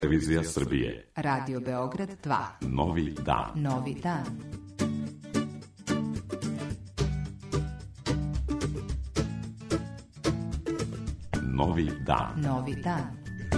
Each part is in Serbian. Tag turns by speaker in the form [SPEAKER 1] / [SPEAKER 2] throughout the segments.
[SPEAKER 1] Televizija Srbije.
[SPEAKER 2] Radio Beograd 2.
[SPEAKER 1] Novi dan.
[SPEAKER 2] Novi dan.
[SPEAKER 1] Novi dan.
[SPEAKER 2] Novi dan.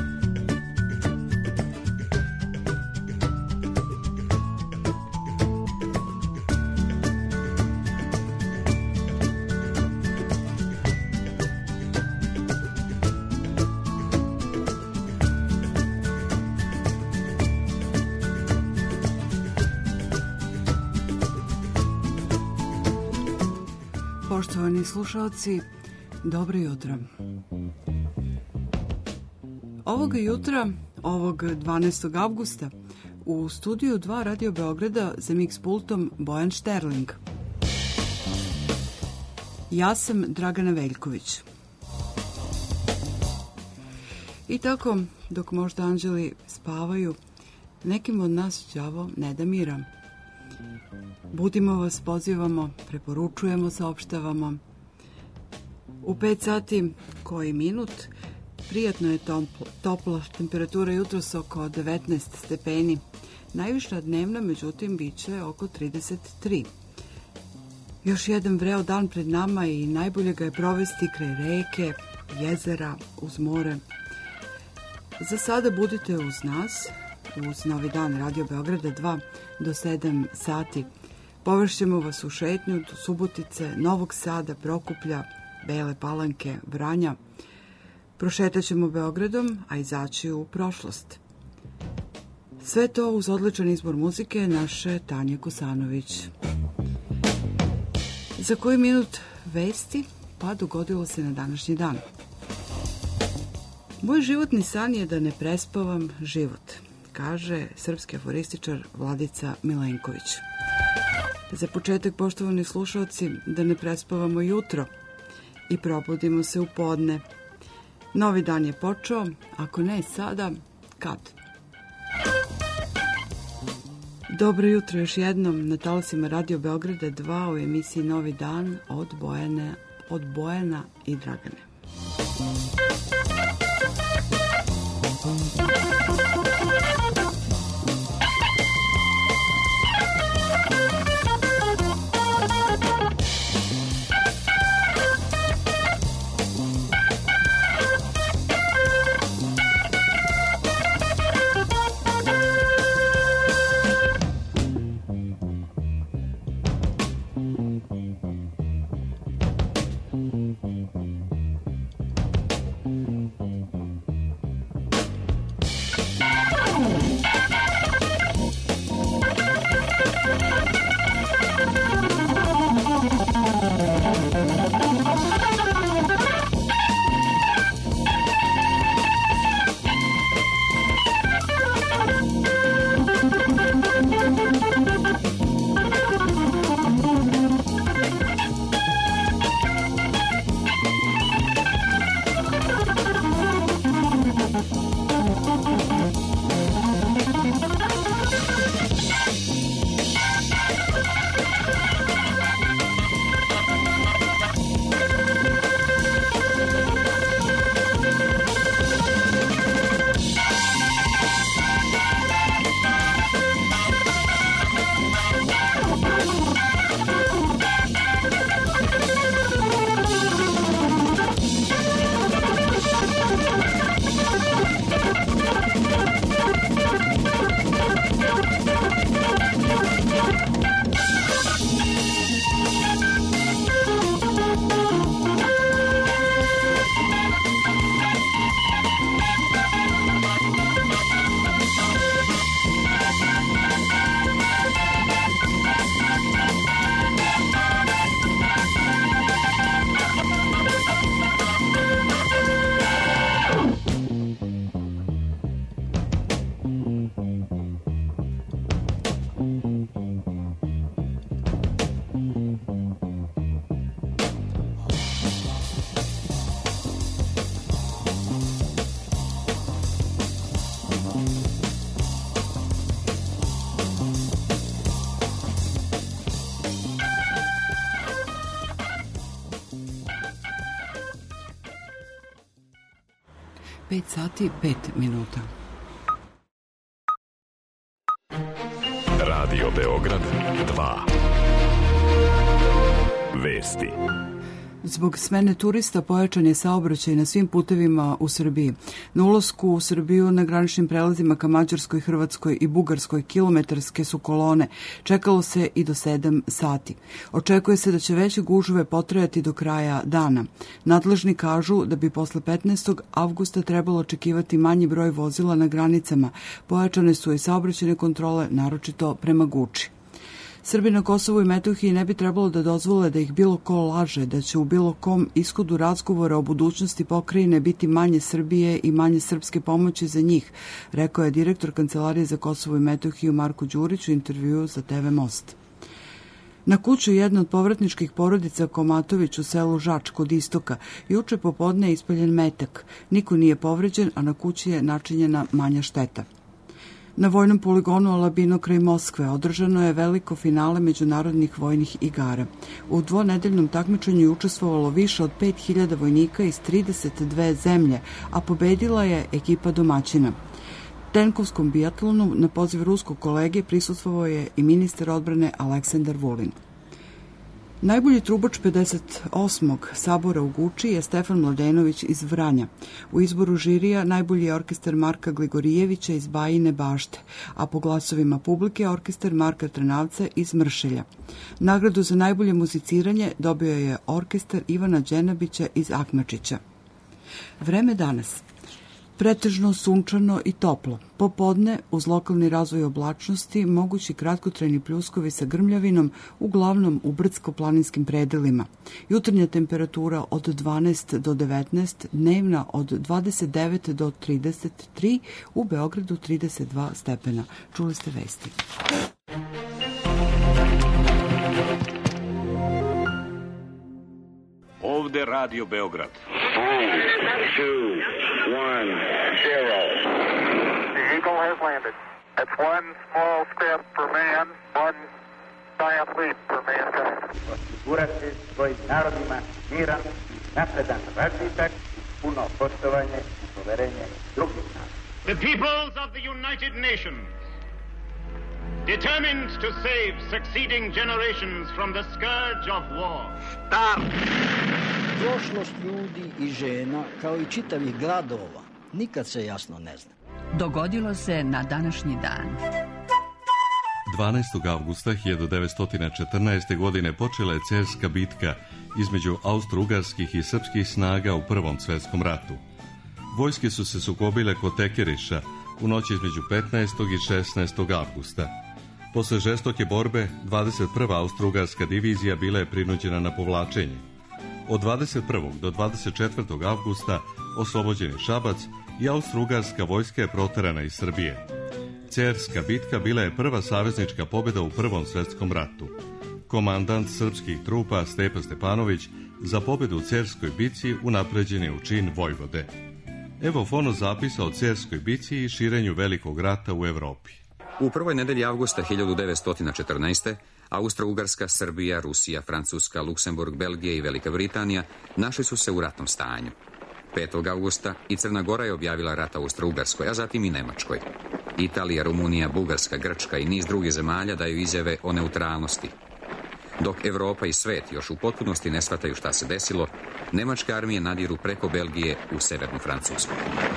[SPEAKER 3] Poštovani slušalci, dobro jutro. Ovoga jutra, ovog 12. avgusta, u studiju 2 Radio Beograda za mix pultom Bojan Šterling. Ja sam Dragana Veljković. I tako, dok možda anđeli spavaju, nekim od nas đavo ne da mira. Budimo vas, pozivamo, preporučujemo, saopštavamo. U 5 sati koji minut, prijatno je topla temperatura jutros oko 19 stepeni. Najviša dnevna, međutim, bit će oko 33. Još jedan vreo dan pred nama i najbolje ga je provesti kraj reke, jezera, uz more. Za sada budite uz nas, uz Novi dan Radio Beograda 2 do 7 sati. Povešćemo vas u šetnju do Subotice, Novog Sada, Prokuplja, Bele Palanke, Vranja. Prošetaćemo Beogradom, a izaći u prošlost. Sve to uz odličan izbor muzike naše Tanje Kosanović. Za koji minut vesti, pa dogodilo se na današnji dan. Moj životni san je da ne prespavam život, kaže srpski aforističar Vladica Milenković. Za početak, poštovani slušalci, da ne prespavamo jutro i probudimo se u podne. Novi dan je počeo, ako ne sada, kad? Dobro jutro još jednom na talasima Radio Beograda 2 u emisiji Novi dan od Bojana i Dragane. Pet sati, 5 minuta.
[SPEAKER 4] Radio Beograd 2. Vesti.
[SPEAKER 3] Zbog smene turista pojačan je saobraćaj na svim putevima u Srbiji. Na ulasku u Srbiju na graničnim prelazima ka Mađarskoj, Hrvatskoj i Bugarskoj kilometarske su kolone. Čekalo se i do 7 sati. Očekuje se da će veće gužve potrajati do kraja dana. Nadležni kažu da bi posle 15. avgusta trebalo očekivati manji broj vozila na granicama. Pojačane su i saobraćajne kontrole, naročito prema Guči. Srbi na Kosovu i Metohiji ne bi trebalo da dozvole da ih bilo ko laže, da će u bilo kom ishodu razgovora o budućnosti pokrajine biti manje Srbije i manje srpske pomoći za njih, rekao je direktor Kancelarije za Kosovo i Metohiju Marko Đurić u intervjuu za TV Most. Na kuću jedne od povratničkih porodica Komatović u selu Žač kod istoka juče popodne je ispaljen metak. Niko nije povređen, a na kući je načinjena manja šteta. Na vojnom poligonu Alabino kraj Moskve održano je veliko finale međunarodnih vojnih igara. U dvonedeljnom takmičenju je učestvovalo više od 5000 vojnika iz 32 zemlje, a pobedila je ekipa domaćina. Tenkovskom biatlonu na poziv ruskog kolege prisustvovao je i ministar odbrane Aleksandar Vulin. Najbolji trubač 58. sabora u Guči je Stefan Mladenović iz Vranja. U izboru žirija najbolji je orkestar Marka Gligorijevića iz Bajine Bašte, a po glasovima publike orkestar Marka Trnavca iz Mršelja. Nagradu za najbolje muziciranje dobio je orkestar Ivana Đenabića iz Akmačića. Vreme danas. Pretežno sunčano i toplo. Popodne, uz lokalni razvoj oblačnosti, mogući kratkotrajni pljuskovi sa grmljavinom, uglavnom u brdsko-planinskim predelima. Jutarnja temperatura od 12 do 19, dnevna od 29 do 33, u Beogradu 32 stepena. Čuli ste vesti.
[SPEAKER 5] Ovde Radio Beograd.
[SPEAKER 6] 2, 1, 0. The Eagle has landed. That's one small step for man, one giant leap for mankind.
[SPEAKER 7] Osigurati svojim narodima miran, napredan razvitak, puno poštovanje i poverenje drugih naroda.
[SPEAKER 8] The peoples of the United Nations, determined to save succeeding generations from the scourge of war.
[SPEAKER 5] Start!
[SPEAKER 9] Prošlost ljudi i žena, kao i čitavih gradova, nikad se jasno ne zna.
[SPEAKER 2] Dogodilo se na današnji dan.
[SPEAKER 10] 12. avgusta 1914. godine počela je Cerska bitka između austro-ugarskih i srpskih snaga u Prvom svetskom ratu. Vojske su se sukobile kod Tekeriša u noći između 15. i 16. avgusta. Posle žestoke borbe, 21. austro-ugarska divizija bila je prinuđena na povlačenje. Od 21. do 24. avgusta oslobođen je Šabac i austro-ugarska vojska je proterana iz Srbije. Cerska bitka bila je prva saveznička pobjeda u Prvom svetskom ratu. Komandant srpskih trupa Stepa Stepanović za pobjedu u Cerskoj bici unapređen je u čin vojvode. Evo fonozapisa o Cerskoj bici i širenju velikog rata u Evropi.
[SPEAKER 11] U prvoj nedelji avgusta 1914. Austro-Ugarska, Srbija, Rusija, Francuska, Luksemburg, Belgija i Velika Britanija našli su se u ratnom stanju. 5. avgusta i Crna Gora je objavila rat Austro-Ugarskoj, a zatim i Nemačkoj. Italija, Rumunija, Bugarska, Grčka i niz drugih zemalja daju izjave o neutralnosti. Dok Evropa i svet još u potpunosti ne shvataju šta se desilo, nemačke armije nadiru preko Belgije u severnu Francusku.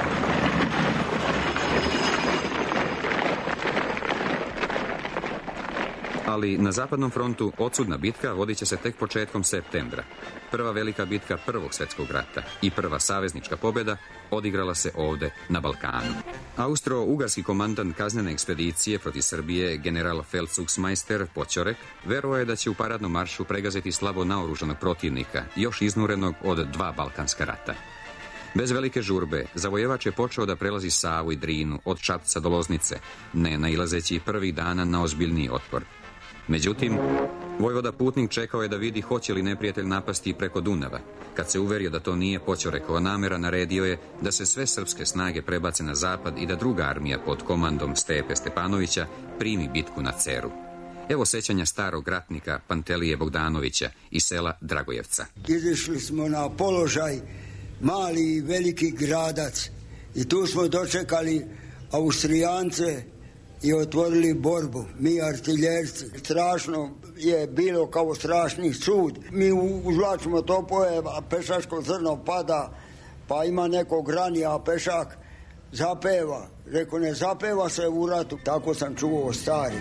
[SPEAKER 11] Ali na zapadnom frontu odsudna bitka vodit će se tek početkom septembra. Prva velika bitka Prvog svjetskog rata i prva saveznička pobjeda odigrala se ovde na Balkanu. Austro-ugarski komandant kaznene ekspedicije protiv Srbije, general Feldzugsmeister Poćorek, verovao je da će u paradnom maršu pregaziti slabo naoružanog protivnika, još iznurenog od 2 balkanska rata. Bez velike žurbe, zavojevač je počeo da prelazi Savu i Drinu od Čapca do Loznice, ne nailazeći prvih dana na ozbiljniji otpor. Međutim, vojvoda Putnik čekao je da vidi hoće li neprijatelj napasti preko Dunava. Kad se uverio da to nije Poćorekova namera, naredio je da se sve srpske snage prebace na zapad i da druga armija pod komandom Stepe Stepanovića primi bitku na Ceru. Evo sećanja starog ratnika Pantelije Bogdanovića iz sela Dragojevca.
[SPEAKER 12] Izišli smo na položaj mali i veliki gradac i tu smo dočekali Austrijance i otvorili borbu. Mi artiljerci, strašno je bilo kao strašni sud. Mi uzvlačimo topove, a pešačko zrno pada, pa ima nekog ranija, a pešak zapeva. Rekao, ne zapeva se u ratu, tako sam čuo stari.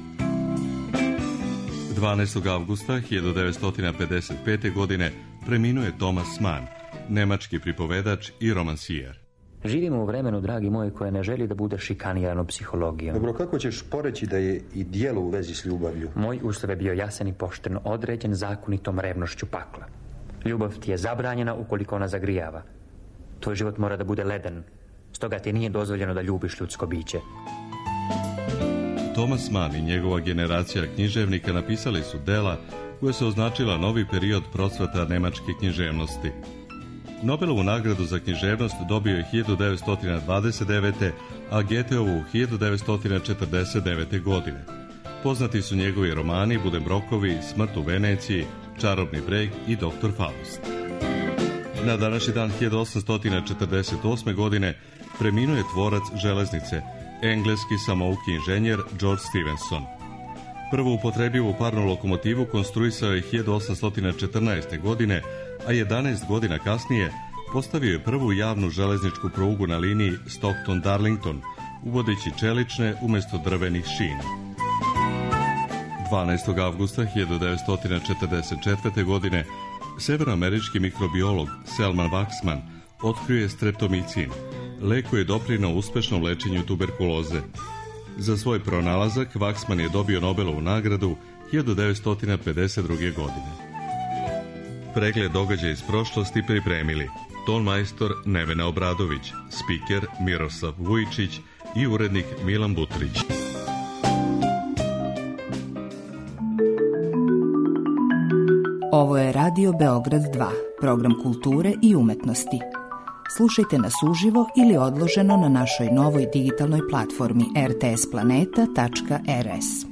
[SPEAKER 10] 12. avgusta 1955. godine preminuo je Thomas Mann, nemački pripovedač i romansijer.
[SPEAKER 13] Živimo u vremenu, dragi moji, koje ne želi da bude šikanirano psihologijom.
[SPEAKER 14] Dobro, kako ćeš poreći da je i dijelo u vezi s ljubavlju?
[SPEAKER 13] Moj ustav je bio jasan i pošten, određen zakonitom revnošću pakla. Ljubav ti je zabranjena ukoliko ona zagrijava. Tvoj život mora da bude leden, stoga ti nije dozvoljeno da ljubiš ljudsko biće.
[SPEAKER 10] Thomas Mann i njegova generacija književnika napisali su dela koja su označila novi period procvata nemačke književnosti. Nobelovu nagradu za književnost dobio je 1929. a Goetheovu 1949. godine. Poznati su njegovi romani Budembrokovi, Smrt u Veneciji, Čarobni breg i Doktor Faust. Na današnji dan 1848. godine preminuo je tvorac železnice, engleski samouki inženjer George Stephenson. Prvu upotrebljivu parnu lokomotivu konstruisao je 1814. godine, a 11 godina kasnije postavio je prvu javnu železničku prugu na liniji Stockton-Darlington, uvodeći čelične umjesto drvenih šina. 12. avgusta 1944. godine severnoamerički mikrobiolog Selman Waksman otkrio je streptomicin, lek koji je doprineo uspešnom lečenju tuberkuloze. Za svoj pronalazak Waksman je dobio Nobelovu nagradu 1952. godine. Pregled događaja iz prošlosti pripremili tonmajstor Nevena Obradović, spiker Miroslav Vujičić i urednik Milan Butrić.
[SPEAKER 15] Ovo je Radio Beograd 2, program kulture i umetnosti. Slušajte nas uživo ili odloženo na našoj novoj digitalnoj platformi rtsplaneta.rs.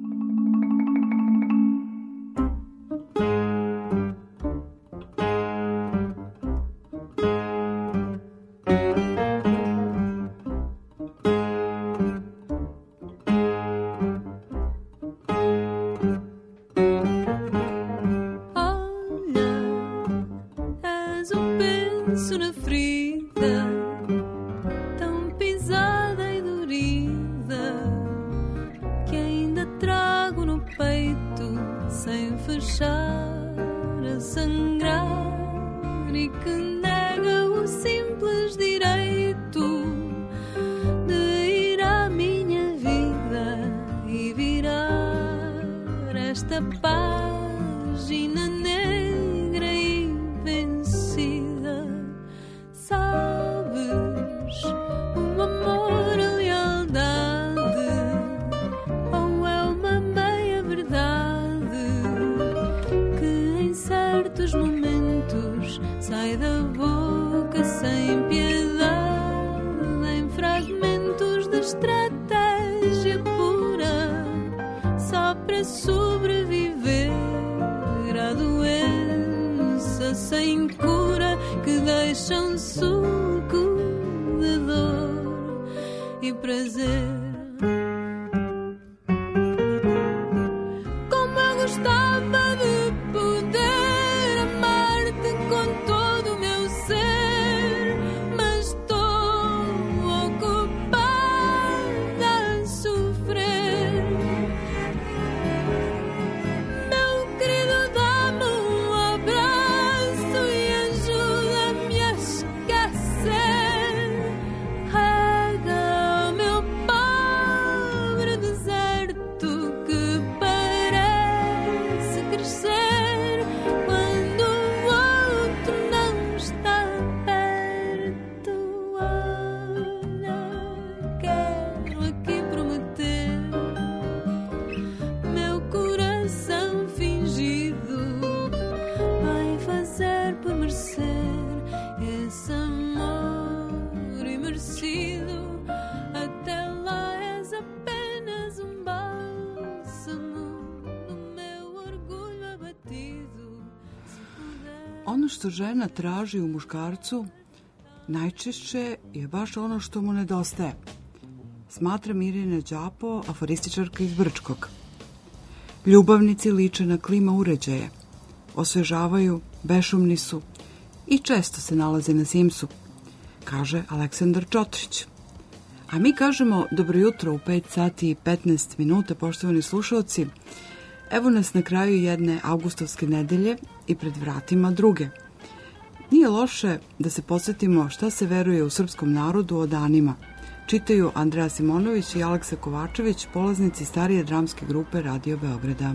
[SPEAKER 3] Ono što žena traži u muškarcu najčešće je baš ono što mu nedostaje. smatra Mirjana Đapo, aforističarka iz Brčkog. Ljubavnici liče na klima uređaje, osvežavaju, bešumni su i često se nalaze na Simsu, kaže Aleksandar Čotrić. A mi kažemo dobro jutro u 5 sati i 15 minuta, poštovani slušalci. Evo nas na kraju jedne avgustovske nedelje i pred vratima druge. Nije loše da se podsjetimo šta se veruje u srpskom narodu o danima. Čitaju Andreja Simonović i Aleksa Kovačević, polaznici starije dramske grupe Radio Beograda.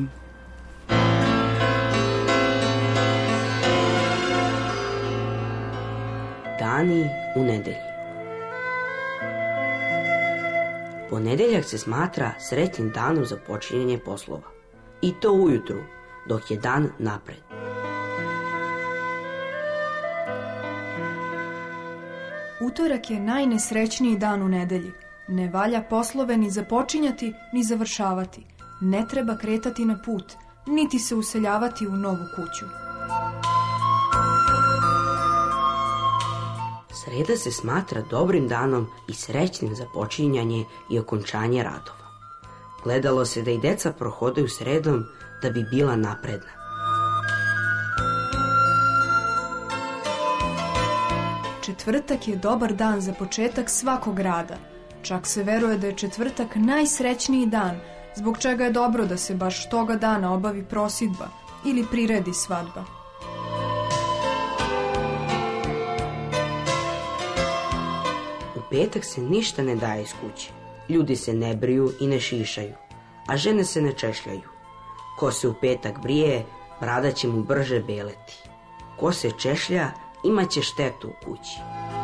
[SPEAKER 16] Dani u nedelji. Ponedeljak se smatra srećnim danom za počinjenje poslova. I to ujutru, dok je dan napred.
[SPEAKER 17] Utorak je najnesrećniji dan u nedelji. Ne valja poslove ni započinjati, ni završavati. Ne treba kretati na put, niti se useljavati u novu kuću.
[SPEAKER 16] Sreda se smatra dobrim danom i srećnim za počinjanje i okončanje radova. Gledalo se da i deca prohodaju sredom da bi bila napredna.
[SPEAKER 17] Četvrtak je dobar dan za početak svakog rada. Čak se veruje da je četvrtak najsrećniji dan, zbog čega je dobro da se baš toga dana obavi prosidba ili priredi svadba.
[SPEAKER 16] U petak se ništa ne daje iz kuće. Ljudi se ne briju i ne šišaju, a žene se ne češljaju. Ko se u petak brije, brada će mu brže beleti. Ko se češlja, imaće štetu u kući.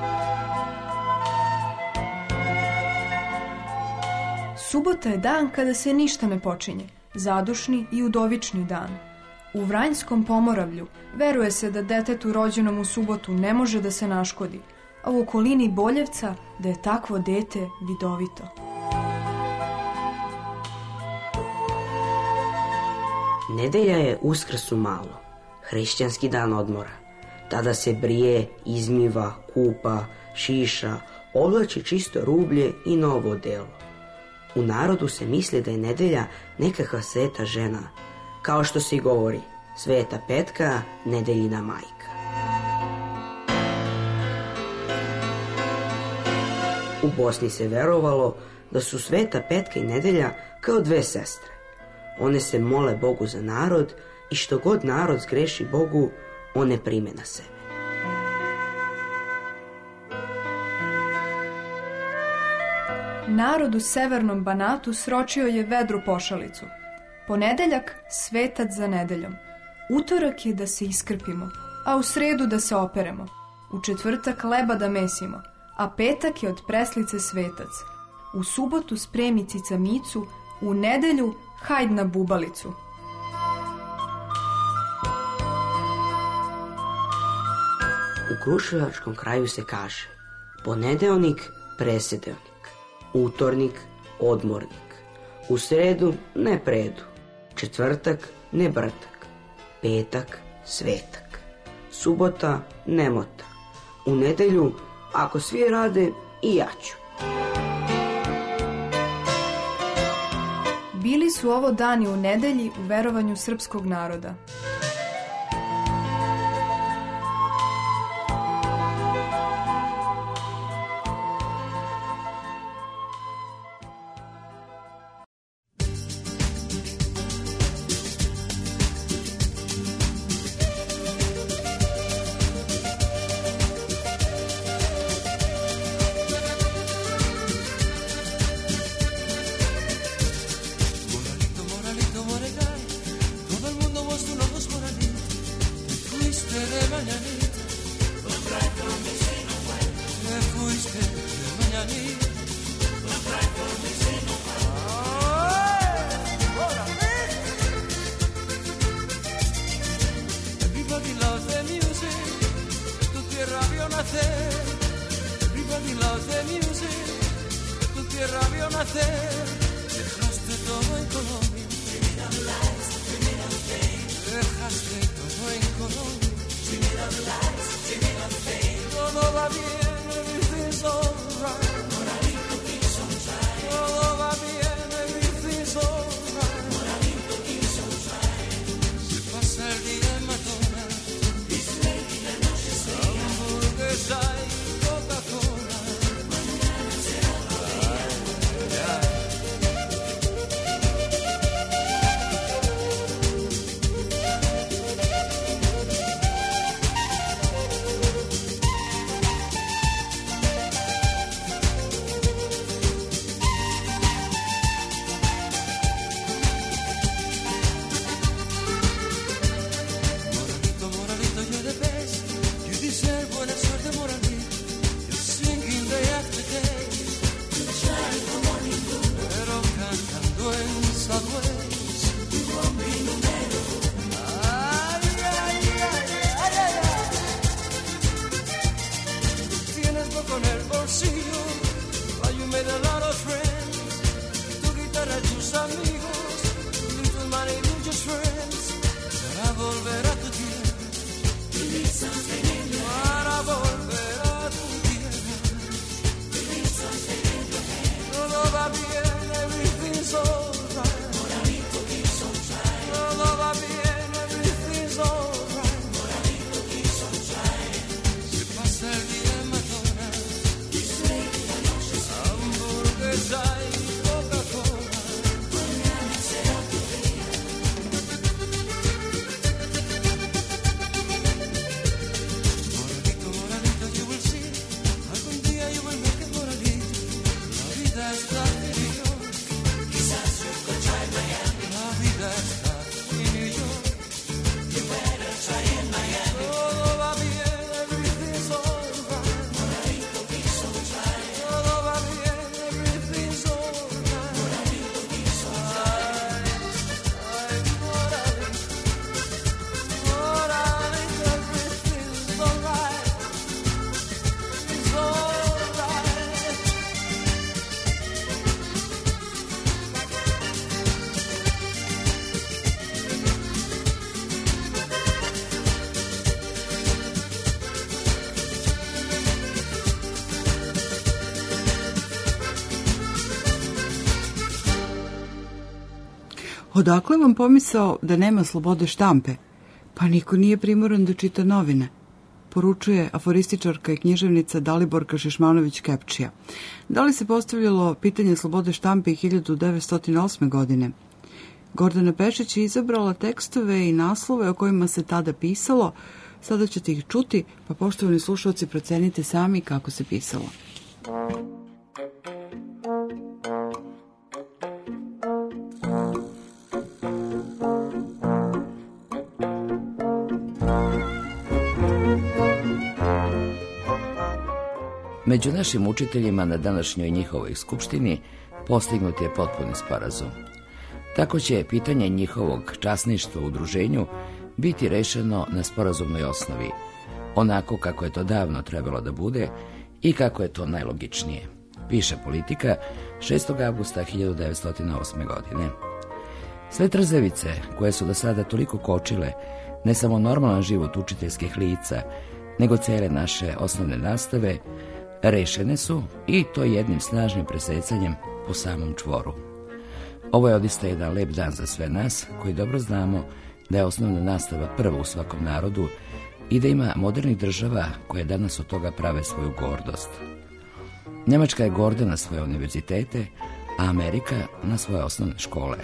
[SPEAKER 17] Subota je dan kada se ništa ne počinje, zadušni i udovični dan. U Vranjskom Pomoravlju veruje se da detetu rođenom u subotu ne može da se naškodi, a u okolini Boljevca da je takvo dete vidovito.
[SPEAKER 16] Nedelja je Uskrsu malo, hrišćanski dan odmora. Tada se brije, izmiva, kupa, šiša, oblači čisto rublje i novo odelo. U narodu se misli da je nedelja nekakva sveta žena, kao što se i govori, Sveta Petka, nedeljina majka. U Bosni se verovalo da su Sveta Petka i nedelja kao dve sestre. One se mole Bogu za narod i što god narod zgreši Bogu, one prime na sebe.
[SPEAKER 17] Narod u severnom Banatu sročio je vedru pošalicu. Ponedeljak svetac za nedeljom. Utorak je da se iskrpimo, a u sredu da se operemo. U četvrtak leba da mesimo, a petak je od preslice svetac. U subotu spremi cicamicu, u nedelju hajd na bubalicu.
[SPEAKER 16] U Kruševačkom kraju se kaže: ponedeljnik presedeljnik, utornik odmornik, u sredu ne predu, četvrtak ne brtak, petak svetak, subota nemota, u nedelju ako svi rade i ja ću.
[SPEAKER 17] Bili su ovo dani u nedelji u verovanju srpskog naroda.
[SPEAKER 3] Odakle vam pomisao da nema slobode štampe? Pa niko nije primoran da čita novine, poručuje aforističarka i književnica Daliborka Šišmanović-Kepčija. Da li se postavljalo pitanje slobode štampe i 1908. godine? Gordana Pešić je izabrala tekstove i naslove o kojima se tada pisalo. Sada ćete ih čuti, pa poštovani slušalci, procenite sami kako se pisalo.
[SPEAKER 18] Među našim učiteljima na današnjoj njihovoj skupštini postignut je potpuni sporazum. Tako će pitanje njihovog časništva u udruženju biti rešeno na sporazumnoj osnovi, onako kako je to davno trebalo da bude i kako je to najlogičnije. Piše Politika 6. avgusta 1908. godine. Sve trzavice koje su do sada toliko kočile ne samo normalan život učiteljskih lica, nego cele naše osnovne nastave, rešene su i to jednim snažnim presecanjem po samom čvoru. Ovo je odista jedan lep dan za sve nas koji dobro znamo da je osnovna nastava prva u svakom narodu i da ima modernih država koje danas od toga prave svoju gordost. Njemačka je gorda na svoje univerzitete, a Amerika na svoje osnovne škole.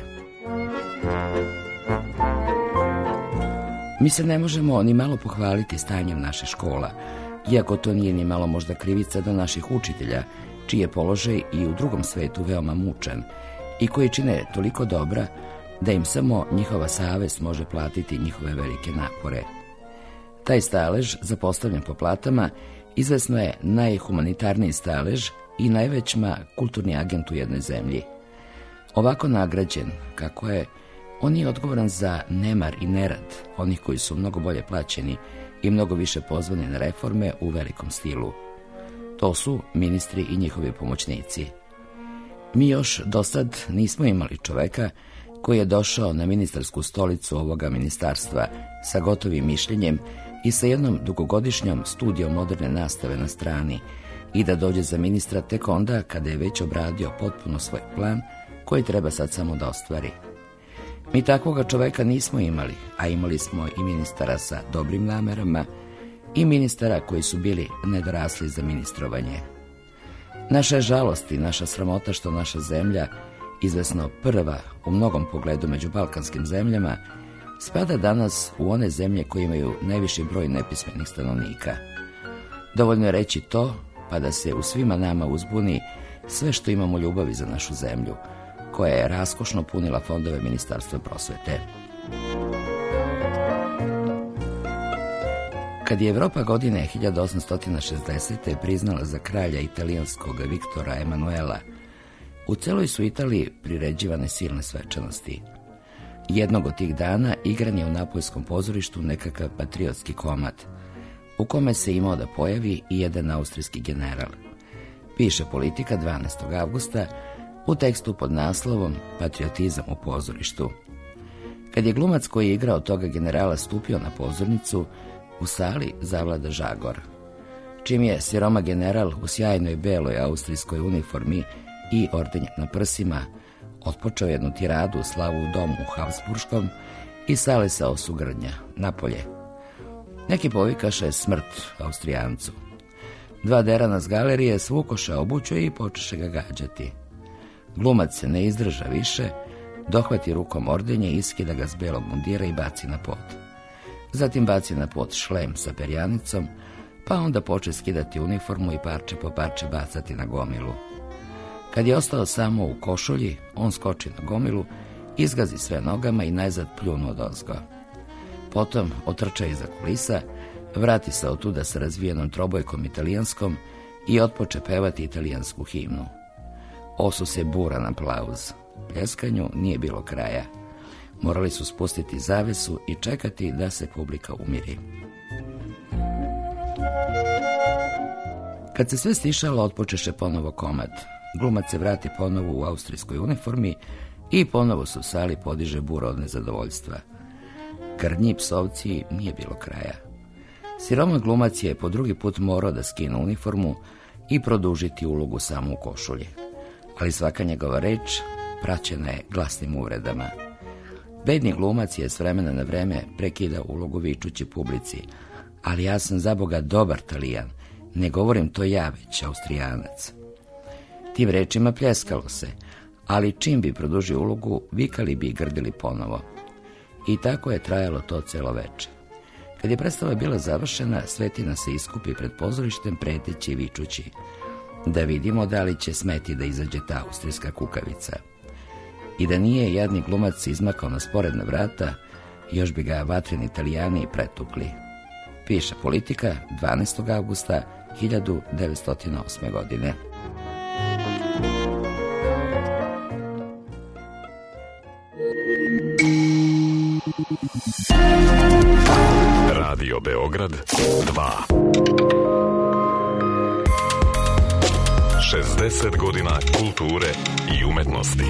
[SPEAKER 18] Mi se ne možemo ni malo pohvaliti stanjem naše škola, iako to nije ni malo možda krivica do naših učitelja, čiji je položaj i u drugom svetu veoma mučan i koji čine toliko dobra da im samo njihova savest može platiti njihove velike napore. Taj stalež, zapostavljen po platama, izvesno je najhumanitarniji stalež i najvećma kulturni agent u jednoj zemlji. Ovako nagrađen, kako je, on je odgovoran za nemar i nerad onih koji su mnogo bolje plaćeni i mnogo više pozvani na reforme u velikom stilu. To su ministri i njihovi pomoćnici. Mi još do sad nismo imali čoveka koji je došao na ministarsku stolicu ovoga ministarstva sa gotovim mišljenjem i sa jednom dugogodišnjom studijom moderne nastave na strani i da dođe za ministra tek onda kada je već obradio potpuno svoj plan koji treba sad samo da ostvari. Mi takvoga čoveka nismo imali, a imali smo i ministara sa dobrim namerama i ministara koji su bili nedorasli za ministrovanje. Naša je žalost i naša sramota što naša zemlja, izvesno prva u mnogom pogledu među balkanskim zemljama, spada danas u one zemlje koje imaju najviši broj nepismenih stanovnika. Dovoljno je reći to, pa da se u svima nama uzbuni sve što imamo ljubavi za našu zemlju, koja je raskošno punila fondove Ministarstva prosvete. Kad je Evropa godine 1860. priznala za kralja italijanskog Viktora Emanuela, u celoj su Italiji priređivane silne svečanosti. Jednog od tih dana igran je u Napoljskom pozorištu nekakav patriotski komad, u kome se imao da pojavi i jedan austrijski general. Piše Politika 12. avgusta u tekstu pod naslovom Patriotizam u pozorištu. Kad je glumac koji je igrao toga generala stupio na pozornicu, u sali zavlada žagor. Čim je siroma general u sjajnoj beloj austrijskoj uniformi i ordenje na prsima otpočeo jednu tiradu u slavu u domu u Habsburškom i sale sa osugrnja napolje. Neki povikaše smrt Austrijancu. Dva derana s galerije svukoše obuću i počeše ga gađati. Glumac se ne izdrža više, dohvati rukom ordenje, iskida ga s belog mundira i baci na pod. Zatim baci na pod šlem sa perjanicom, pa onda poče skidati uniformu i parče po parče bacati na gomilu. Kad je ostao samo u košulji, on skoči na gomilu, izgazi sve nogama i najzad pljunu odozgo. Potom otrča iza kulisa, vrati se otuda sa razvijenom trobojkom italijanskom i otpoče pevati italijansku himnu. Osu se buran aplauz. Pljeskanju nije bilo kraja. Morali su spustiti zavesu i čekati da se publika umiri. Kad se sve stišalo, otpočeše ponovo komad. Glumac se vrati ponovo u austrijskoj uniformi i ponovo se u sali podiže bura od nezadovoljstva. Grdnji psovci nije bilo kraja. Siroma glumac je po drugi put morao da skine uniformu i produžiti ulogu samo u košulji. Ali svaka njegova reč praćena je glasnim uvredama. Bedni glumac je s vremena na vreme prekida ulogu vičući publici, ali ja sam za Boga dobar Talijan, ne govorim to ja, već Austrijanac. Tim rečima pljeskalo se, ali čim bi produžio ulogu, vikali bi i grdili ponovo. I tako je trajalo to celo veče. Kad je predstava bila završena, Svetina se iskupi pred pozorištem preteći i vičući: da vidimo da li će smeti da izađe ta austrijska kukavica. I da nije jadni glumac izmakao na sporedna vrata, još bi ga vatreni Italijani pretukli. Piše Politika, 12. avgusta 1908. godine.
[SPEAKER 4] Radio Beograd 2. 60 godina kulture i umetnosti.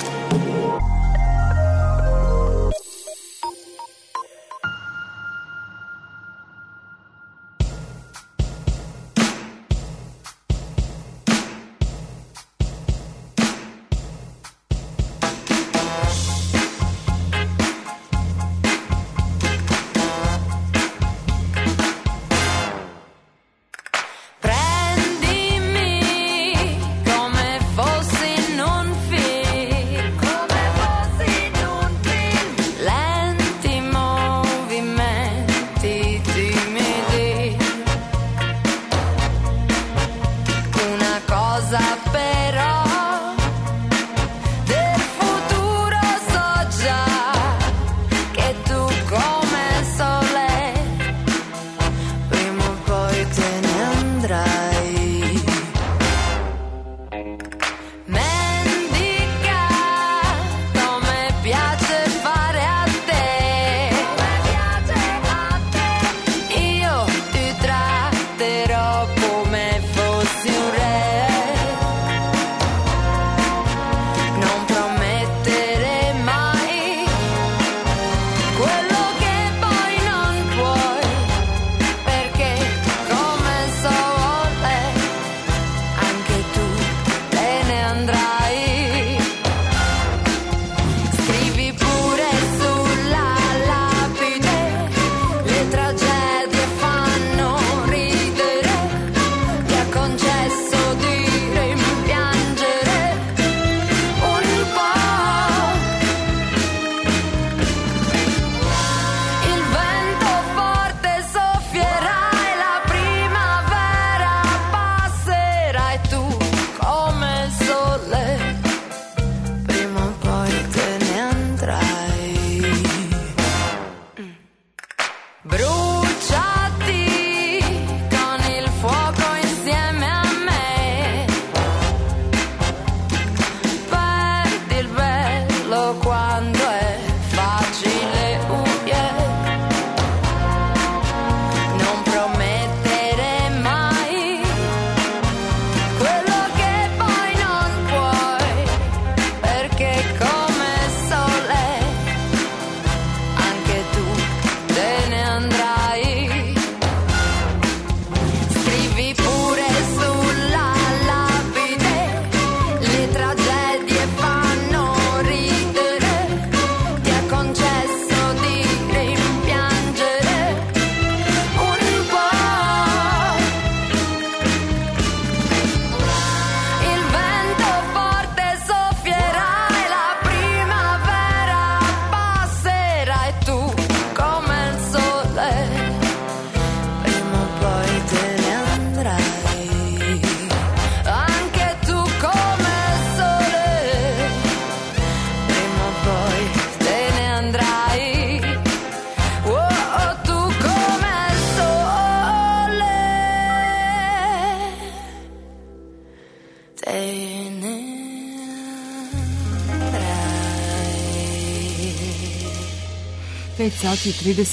[SPEAKER 3] Sati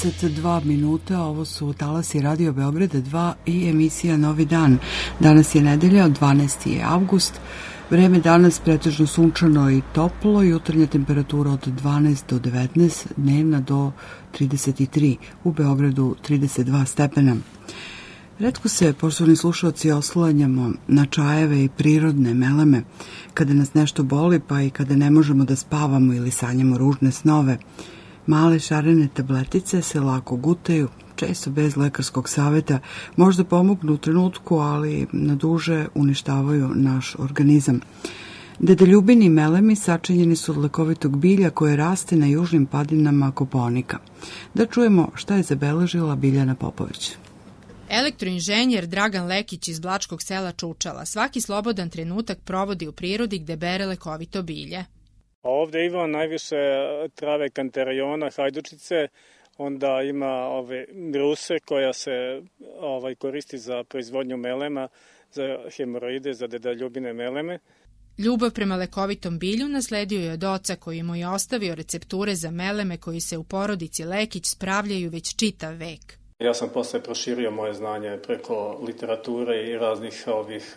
[SPEAKER 3] 32 minuta, ovo su talasi Radio Beograda 2 i emisija Novi dan. Danas je nedelja, 12. avgust. Vreme danas pretežno sunčano i toplo, jutarnja temperatura od 12 do 19, dnevna do 33, u Beogradu 32 stepena. Retko se, poštovani slušalci, oslanjamo na čajeve i prirodne meleme kada nas nešto boli, pa i kada ne možemo da spavamo ili sanjamo ružne snove. Male šarene tabletice se lako gutaju, često bez lekarskog saveta, možda pomognu u trenutku, ali na duže uništavaju naš organizam. Dedeljubini melemi sačinjeni su od lekovitog bilja koje raste na južnim padinama Kopaonika. Da čujemo šta je zabeležila Biljana Popović.
[SPEAKER 19] Elektroinženjer Dragan Lekić iz Blačkog sela Čučala svaki slobodan trenutak provodi u prirodi gde bere lekovito bilje.
[SPEAKER 20] Ovde ima najviše trave kanteriona, hajdučice, onda ima bruse koja se koristi za proizvodnju melema, za hemoroide, za dedeljubine meleme.
[SPEAKER 19] Ljubav prema lekovitom bilju nasledio je od oca koji mu je ostavio recepture za meleme koji se u porodici Lekić spravljaju već čitav vek.
[SPEAKER 20] Ja sam posle proširio moje znanje preko literature i raznih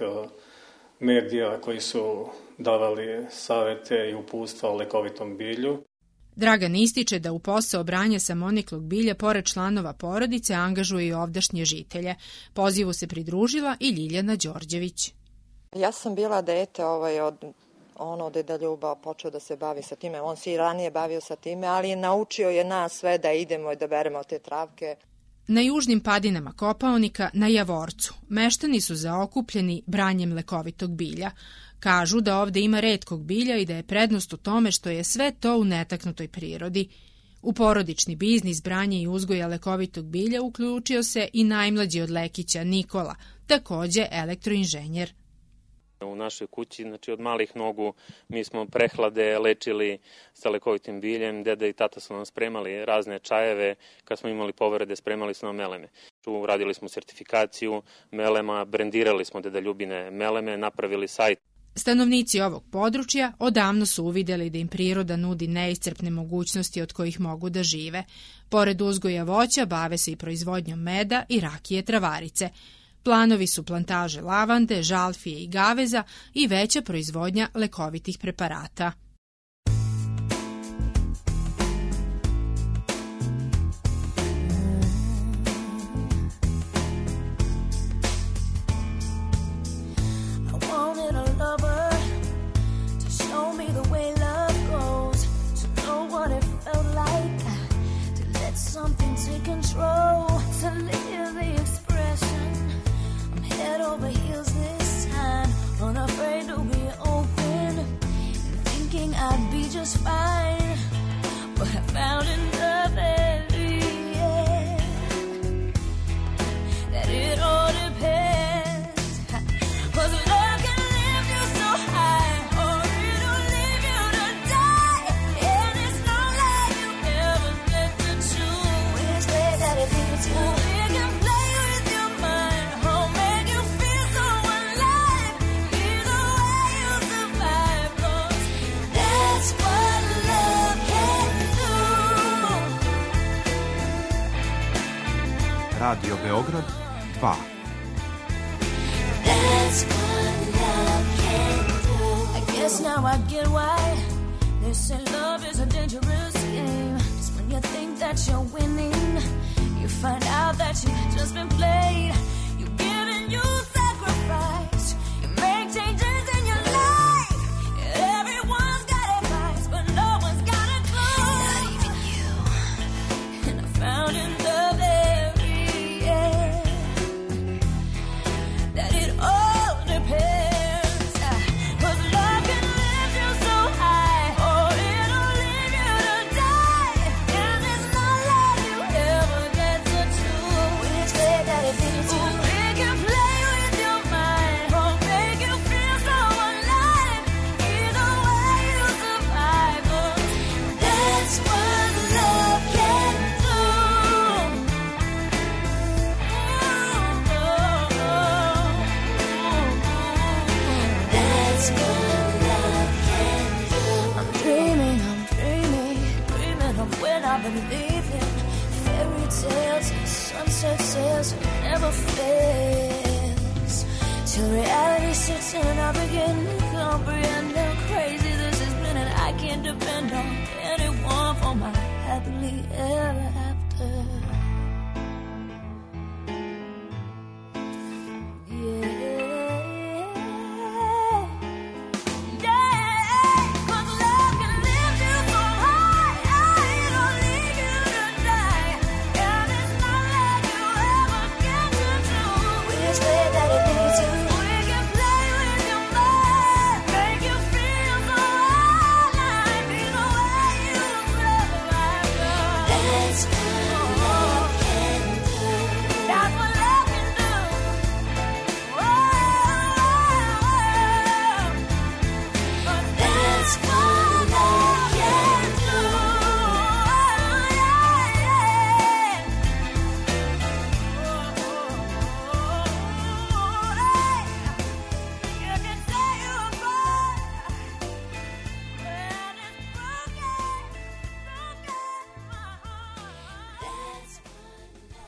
[SPEAKER 20] medija koji su davali savete i upustva o lekovitom bilju.
[SPEAKER 19] Dragan ističe da u posao branja samoniklog bilja pored članova porodice angažuje i ovdašnje žitelje. Pozivu se pridružila i Ljiljana Đorđević.
[SPEAKER 21] Ja sam bila dete od deda Ljuba počeo da se bavi sa time. On se i ranije bavio sa time, ali naučio je nas sve da idemo i da beremo te travke.
[SPEAKER 19] Na južnim padinama Kopaonika, na Javorcu, meštani su zaokupljeni branjem lekovitog bilja. Kažu da ovde ima retkog bilja i da je prednost u tome što je sve to u netaknutoj prirodi. U porodični biznis branje i uzgoja lekovitog bilja uključio se i najmlađi od Lekića Nikola, takođe elektroinženjer.
[SPEAKER 22] U našoj kući, znači od malih nogu, mi smo prehlade lečili sa lekovitim biljem, deda i tata su nam spremali razne čajeve, kad smo imali povrede spremali su nam meleme. Radili smo sertifikaciju melema, brendirali smo dedeljubine meleme, napravili sajt.
[SPEAKER 19] Stanovnici ovog područja odavno su uvideli da im priroda nudi neiscrpne mogućnosti od kojih mogu da žive. Pored uzgoja voća bave se i proizvodnjom meda i rakije travarice. Planovi su plantaže lavande, žalfije i gaveza i veća proizvodnja lekovitih preparata.
[SPEAKER 23] Over heels this time, unafraid to be open, thinking I'd be just fine, but I found in the very end that it all depends. 'Cause love can lift you so high, or it'll leave you to die, and it's not like you ever get to choose which way that it leads you. We can play with your mind, or make you feel so alive. Either way you survive, 'cause that's what love can do.
[SPEAKER 24] Radio Beograd 2.
[SPEAKER 23] That's what love can do. I guess now I get why they say love is a dangerous game. 'Cause when you think that you're winning, you find out that you've just been played. You give and you sacrifice. You make changes in your life. Everyone's got advice, but no one's got a clue. Not even you. And I found in the very end that it all depends. 'Cause love can lift you so high, or it'll leave you to die. And it's not like you ever get to choose which way that it leads you. We can play with your mind, or make you feel so alive. Either way you survive, 'cause that's what love can do. That's what love can do. I'm dreaming of when I believe in fairy tales and sunset sails it never fails. Till reality sits in and I begin to comprehend how crazy this has been, and I can't depend on anyone for my happily ever after.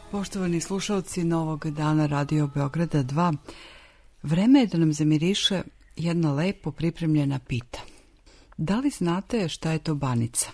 [SPEAKER 3] Poštovani slušalci Novog dana Radio Beograda 2, vreme je da nam zamiriše jedna lepo pripremljena pita. Da li znate šta je to banica?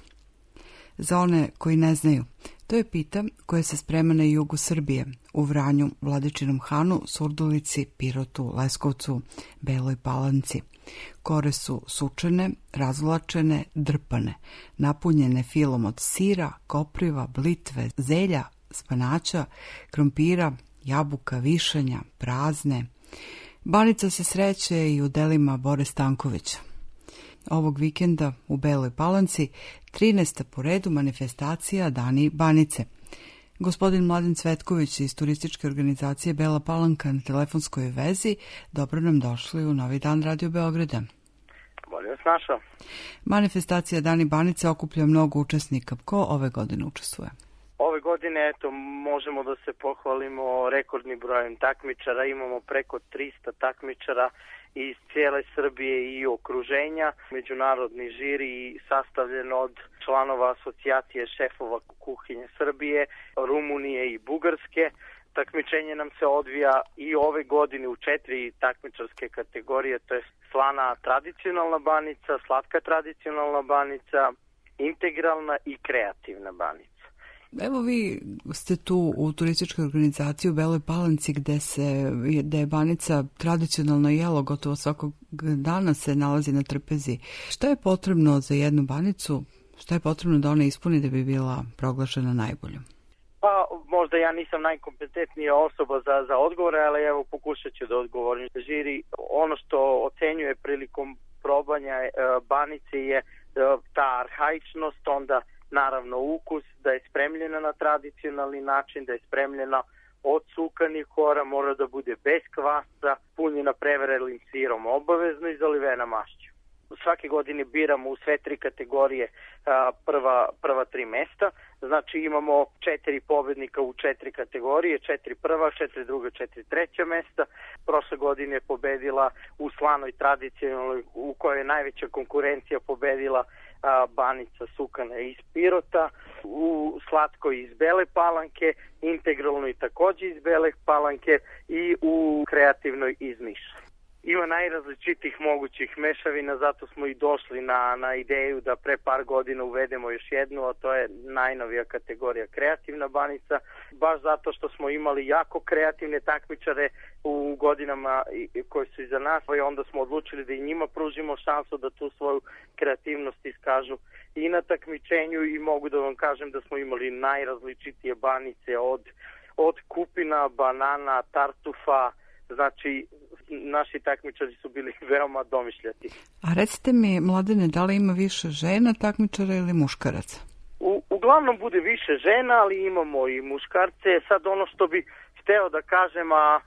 [SPEAKER 3] Za one koji ne znaju, to je pita koja se sprema na jugu Srbije, u Vranju, Vladičinom Hanu, Surdulici, Pirotu, Leskovcu, Beloj Palanci. Kore su sučene, razvlačene, drpane, napunjene filom od sira, kopriva, blitve, zelja, spanaća, krompira, jabuka, višanja, prazne. Banica se sreće i u delima Bore Stankovića. Ovog vikenda u Beloj Palanci 13. po redu manifestacija Dani Banice. Gospodin Mladen Cvetković iz turističke organizacije Bela Palanka na telefonskoj vezi. Dobro nam došli u Novi dan Radio Beograda.
[SPEAKER 1] Bolje vas našao.
[SPEAKER 3] Manifestacija Dani Banice okuplja mnogo učesnika. Ko ove godine učestvuje?
[SPEAKER 1] Ove godine, eto, možemo da se pohvalimo rekordnim brojem takmičara. Imamo preko 300 takmičara iz cijele Srbije i okruženja. Međunarodni žiri sastavljen od članova asocijacije šefova kuhinje Srbije, Rumunije i Bugarske. Takmičenje nam se odvija i ove godine u 4 takmičarske kategorije, to je slana tradicionalna banica, slatka tradicionalna banica, integralna i kreativna banica.
[SPEAKER 3] Evo vi ste tu u turističkoj organizaciji u Beloj Palanci gde je banica tradicionalno jelo, gotovo svakog dana se nalazi na trpezi. Šta je potrebno za jednu banicu? Šta je potrebno da ona ispuni da bi bila proglašena najboljom?
[SPEAKER 1] Pa možda ja nisam najkompetentnija osoba za odgovore, ali evo pokušat ću da odgovorim. Žiri, ono što ocenjuje prilikom probanja banice je ta arhaičnost, onda naravno ukus, da je spremljena na tradicionalni način, da je spremljena od cukanih kora, mora da bude bez kvasca, punjena prevarelim sirom, obavezno i zalivena mašću. Svake godine biramo u sve 3 kategorije prva 3 mesta, znači imamo 4 pobednika u 4 kategorije, 4 prva, 4 druga, 4 treća mesta. Prošle godine je pobedila u slanoj tradicionalnoj, u kojoj je najveća konkurencija pobedila banica sukana iz Pirota, u slatkoj iz Bele Palanke, integralnoj takođe iz Bele Palanke i u kreativnoj iz Niša. Ima najrazličitih mogućih mešavina, zato smo i došli na ideju da pre par godina uvedemo još jednu, a to je najnovija kategorija kreativna banica, baš zato što smo imali jako kreativne takmičare u godinama koje su iza nas, i onda smo odlučili da i njima pružimo šansu da tu svoju kreativnost iskažu i na takmičenju, i mogu da vam kažem da smo imali najrazličitije banice od kupina, banana, tartufa. Znači, naši takmičari su bili veoma domišljati.
[SPEAKER 3] A recite mi, Mladene, da li ima više žena takmičara ili muškaraca?
[SPEAKER 1] Uglavnom bude više žena, ali imamo i muškarce. Sad ono što bi hteo da kažem, a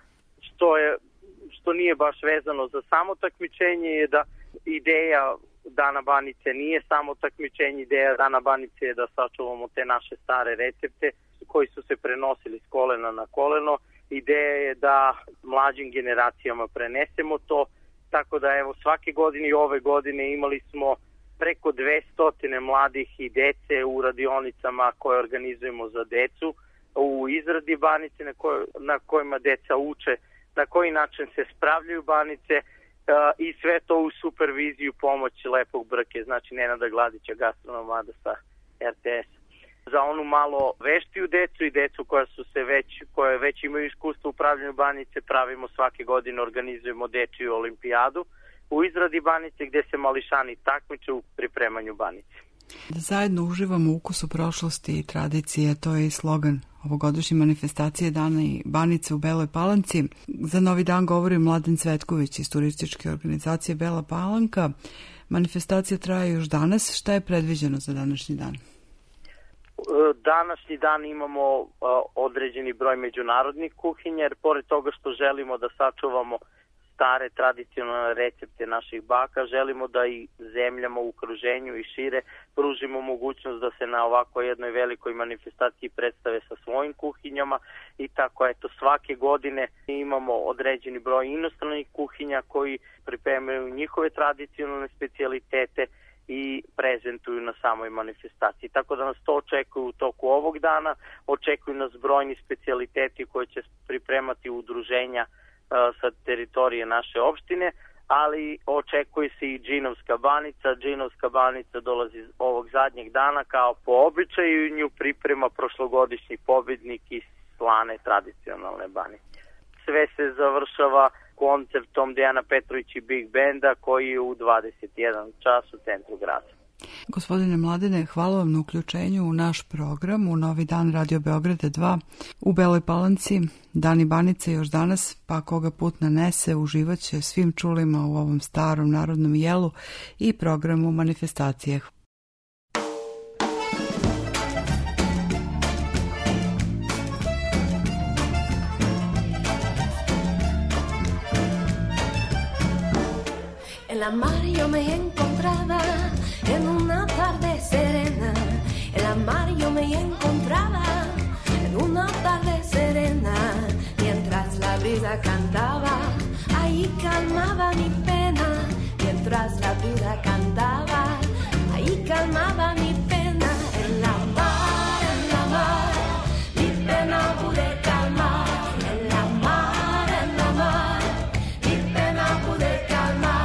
[SPEAKER 1] što nije baš vezano za samo takmičenje, je da ideja Dana Banice nije samo takmičenje. Ideja Dana Banice je da sačuvamo te naše stare recepte koji su se prenosili s kolena na koleno. Ideja je da mlađim generacijama prenesemo to, tako da evo svake godine i ove godine imali smo preko 200 mladih i dece u radionicama koje organizujemo za decu, u izradi banice na kojima deca uče na koji način se spravljaju banice i sve to u superviziju pomoći Lepog Brke, znači Nenada Gladića, gastronomada sa RTS. Za onu malo veštiju decu i decu koje već imaju iskustvo u pravljenju banice, pravimo svake godine, organizujemo dečiju olimpijadu u izradi banice gde se mališani takmiče u pripremanju banice.
[SPEAKER 3] Da zajedno uživamo ukusu prošlosti i tradicije, to je i slogan ovogodišnje manifestacije Dana i Banice u Beloj Palanci. Za Novi dan govori Mladen Cvetković iz turističke organizacije Bela Palanka. Manifestacija traje još danas. Šta je predviđeno za današnji dan?
[SPEAKER 1] Današnji dan imamo određeni broj međunarodnih kuhinja, jer pored toga što želimo da sačuvamo stare tradicionalne recepte naših baka, želimo da i zemljama u okruženju i šire pružimo mogućnost da se na ovako jednoj velikoj manifestaciji predstave sa svojim kuhinjama, i tako eto svake godine imamo određeni broj inostranih kuhinja koji pripremaju njihove tradicionalne specijalitete i prezentuju na samoj manifestaciji. Tako da nas to očekuju u toku ovog dana, očekuju nas brojni specijaliteti koje će pripremati udruženja sa teritorije naše opštine, ali očekuje se i Džinovska banica. Džinovska banica dolazi ovog zadnjeg dana kao po običaju i nju priprema prošlogodišnji pobednik iz slane tradicionalne banice. Sve se završava koncertom Dejana Petrović i Big Benda koji je u 21 čas u centru grada.
[SPEAKER 3] Gospodine Mladene, hvala vam na uključenju u naš program u Novi dan Radio Beograda 2 u Beloj Palanci. Dani Banice još danas, pa koga put nanese uživaće svim čulima u ovom starom narodnom jelu i programu manifestacije.
[SPEAKER 23] En la mar yo me encontraba en una tarde serena. En la mar yo me encontraba en una tarde serena. Mientras la brisa cantaba, ahí calmaba mi pena. Mientras la brisa cantaba, ahí calmaba mi pena. En la mar, mi pena pude calmar. En la mar, mi pena pude calmar.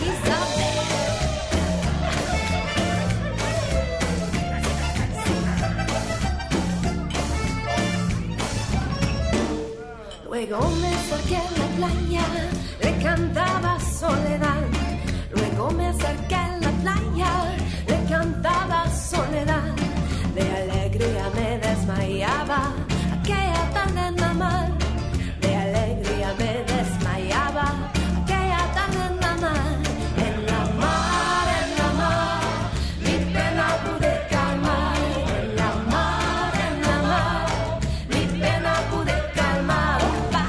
[SPEAKER 23] Luego me acerqué a la playa, le cantaba soledad. Luego me acerqué a la playa, le cantaba soledad. De alegría me desmayaba, aquella tarde en la mar. De alegría me desmayaba, aquella tarde en la mar. En la mar, mi pena pude calmar. En la mar, mi pena pude calmar.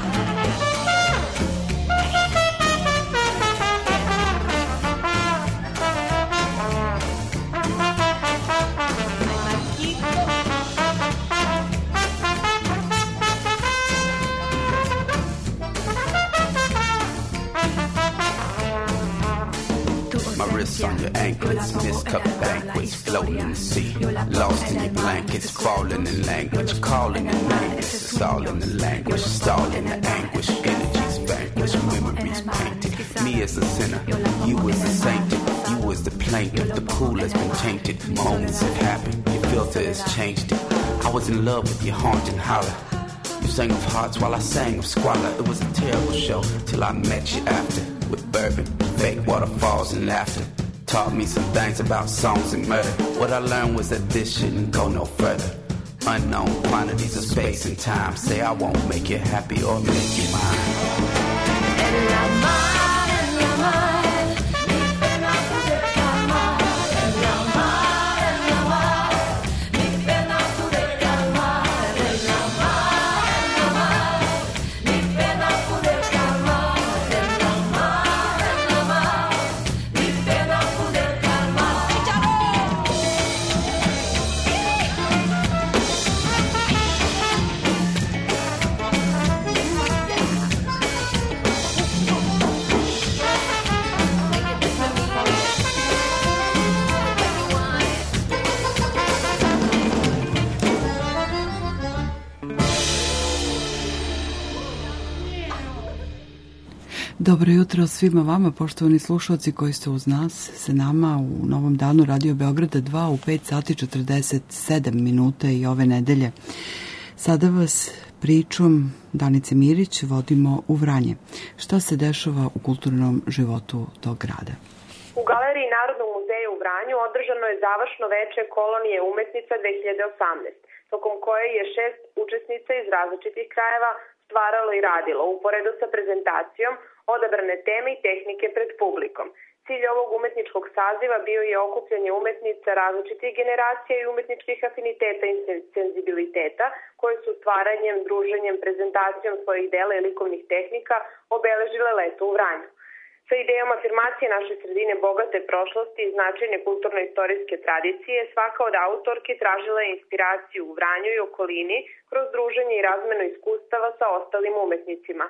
[SPEAKER 5] On your anklets, mist-cup banquets, floating in the sea, lost in your blankets, falling in language, calling in nameless, it's all in the language, stalling the anguish, energies vanquished, memories painted, me as the sinner, you as the saint, you as the plaintiff, the pool has been tainted, moments have happened, your filter has changed it, I was in love with your haunting holler, you sang of hearts while I sang of squalor, it was a terrible show, till I met you after, with bourbon, fake waterfalls and laughter. Taught me some things about songs and murder. What I learned was that this shouldn't go no further. Unknown quantities of space and time. Say I won't make you happy or make you mine. En la mar, mi pena pude calmar. En la mar, mi pena pude calmar. En la mar, mi pena pude calmar. En la mar, mi pena pude calmar.
[SPEAKER 3] Dobro jutro svima vama, poštovani slušalci koji ste uz nas, sa nama u Novom danu Radio Beograda 2 u 5 sati 47 minuta i ove nedelje. Sada vas pričom Danice Mirić vodimo u Vranje. Šta se dešava u kulturnom životu tog grada?
[SPEAKER 6] U Galeriji Narodnog muzeja u Vranju održano je završno veče kolonije umetnica 2018, tokom koje je 6 učesnica iz različitih krajeva stvaralo i radilo, uporedo sa prezentacijom odabrane teme i tehnike pred publikom. Cilj ovog umetničkog saziva bio je okupljanje umetnica različitih generacija i umetničkih afiniteta i senzibiliteta, koje su stvaranjem, druženjem, prezentacijom svojih dela i likovnih tehnika obeležile leto u Vranju. Sa idejom afirmacije naše sredine bogate prošlosti i značajne kulturno-istorijske tradicije, svaka od autorki tražila je inspiraciju u Vranju i okolini kroz druženje i razmenu iskustava sa ostalim umetnicima.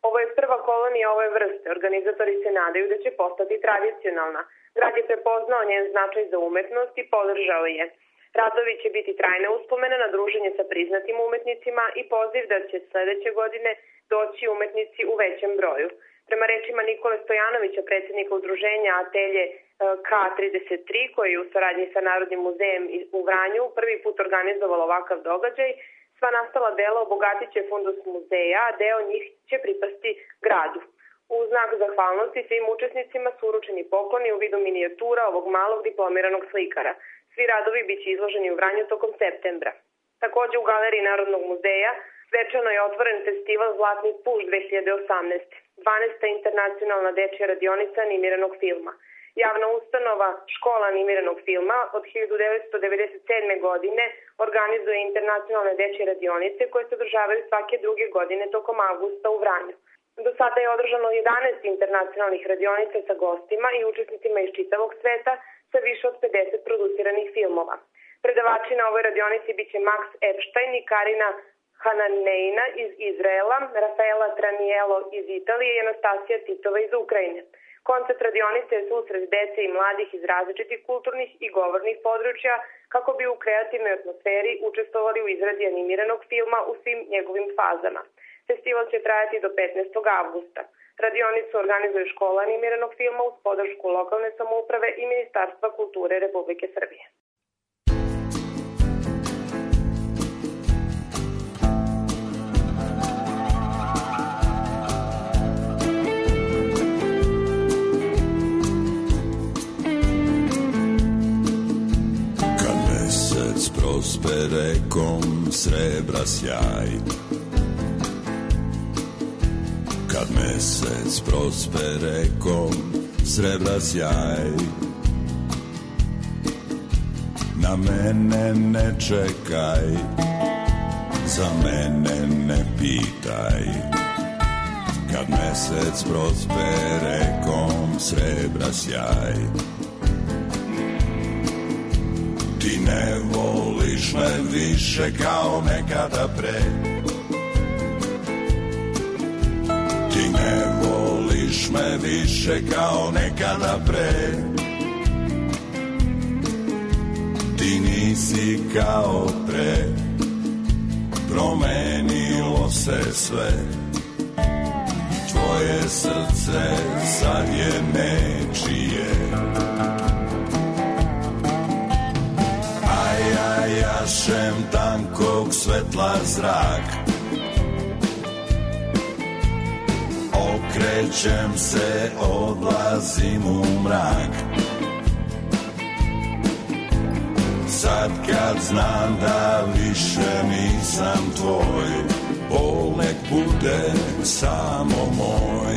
[SPEAKER 6] Ovo je prva kolonija ove vrste. Organizatori se nadaju da će postati tradicionalna. Grad je prepoznao njen značaj za umetnost i podržao je. Radovi će biti trajna uspomena na druženje sa priznatim umetnicima i poziv da će sledeće godine doći umetnici u većem broju. Prema rečima Nikole Stojanovića, predsjednika udruženja Atelje K33, koji je u saradnji sa Narodnim muzejem u Vranju prvi put organizovalo ovakav događaj, sva nastala dela obogatit će fundus muzeja, a deo njih će pripasti gradu. U znak zahvalnosti svim učesnicima su uručeni pokloni u vidu minijatura ovog malog diplomiranog slikara. Svi radovi biće izloženi u Vranju tokom septembra. Takođe u Galeriji Narodnog muzeja svečano je otvoren festival Zlatni puš 2018. 12. internacionalna dečja radionica animiranog filma. Javna ustanova Škola animiranog filma od 1997. godine organizuje internacionalne dečje radionice koje se održavaju svake druge godine tokom avgusta u Vranju. Do sada je održano 11 internacionalnih radionica sa gostima i učesnicima iz čitavog sveta sa više od 50 produciranih filmova. Predavači na ovoj radionici biće Max Epstein i Karina Hananejna iz Izraela, Rafaela Tranielo iz Italije i Anastasija Titova iz Ukrajine. Koncept radionice je susret dece i mladih iz različitih kulturnih i govornih područja kako bi u kreativnoj atmosferi učestvovali u izradi animiranog filma u svim njegovim fazama. Festival će trajati do 15. avgusta. Radionicu organizuje Škola animiranog filma uz podršku lokalne samouprave i Ministarstva kulture Republike Srbije.
[SPEAKER 2] Kad mesec prospe rekom srebra sjaj, kad mesec prospe rekom srebra sjaj, na mene ne čekaj, za mene ne pitaj. Kad mesec prospe rekom srebra sjaj, ti ne voliš me više kao nekada pre, ti ne voliš me više kao nekada pre, ti nisi kao pre, promenilo se sve, tvoje srce sad je nečije. A ja jašem tankog svetla zrak, okrećem se, odlazim u mrak. Sad kad znam da više nisam tvoj, bol nek bude samo moj.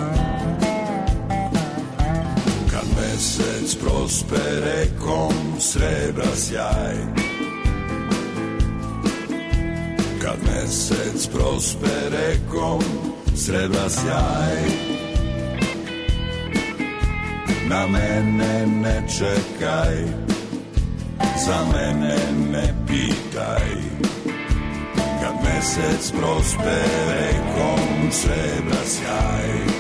[SPEAKER 2] Kad mesec prospe rekom srebra sjaj, kad mesec prospe rekom srebra sjaj, na mene ne čekaj, za mene ne pitaj. Kad mesec prospe rekom srebra sjaj,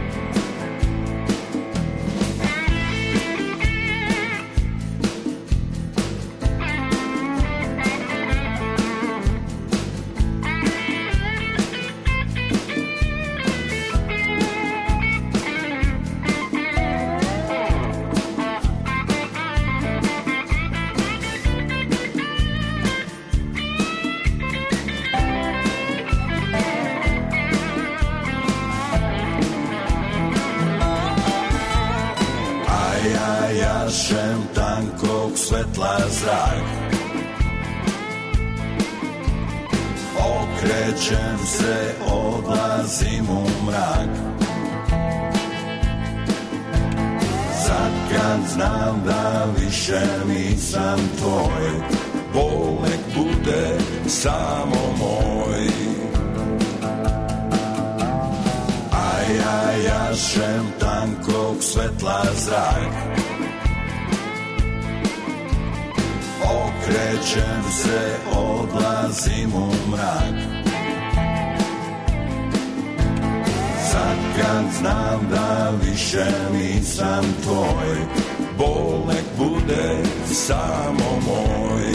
[SPEAKER 2] jašem tankog svetla zrak, okrećem se, odlazim u mrak. Sad kad znam da više nisam tvoj, bol nek bude samo moj. A ja jašem tankog svetla zrak, okrećem se, odlazim u mrak. kad znam da više nisam tvoj, bol nek bude samo moj.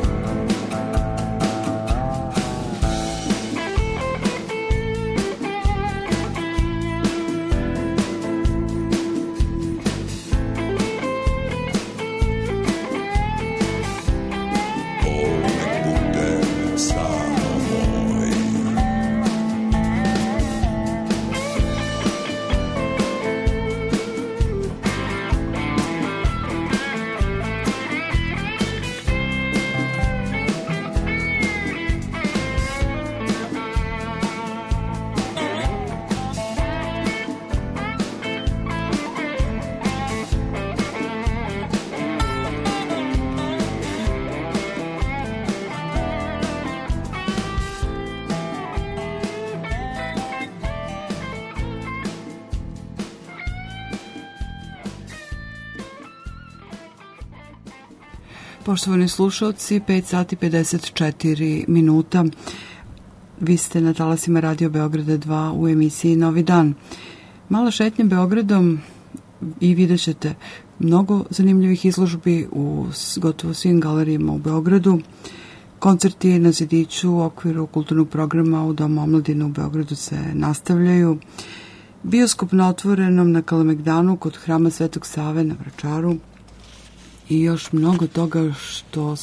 [SPEAKER 3] Poštovani slušalci, 5 sati 54 minuta. Vi ste na talasima Radio Beograda 2 u emisiji Novi dan. Mala šetnja Beogradom i vidjet ćete mnogo zanimljivih izložbi u gotovo svim galerijama u Beogradu. Koncerti na Zidiću u okviru kulturnog programa u Domu omladine u Beogradu se nastavljaju. Bioskop na otvorenom na Kalemegdanu kod Hrama Svetog Save na Vračaru. I još mnogo toga što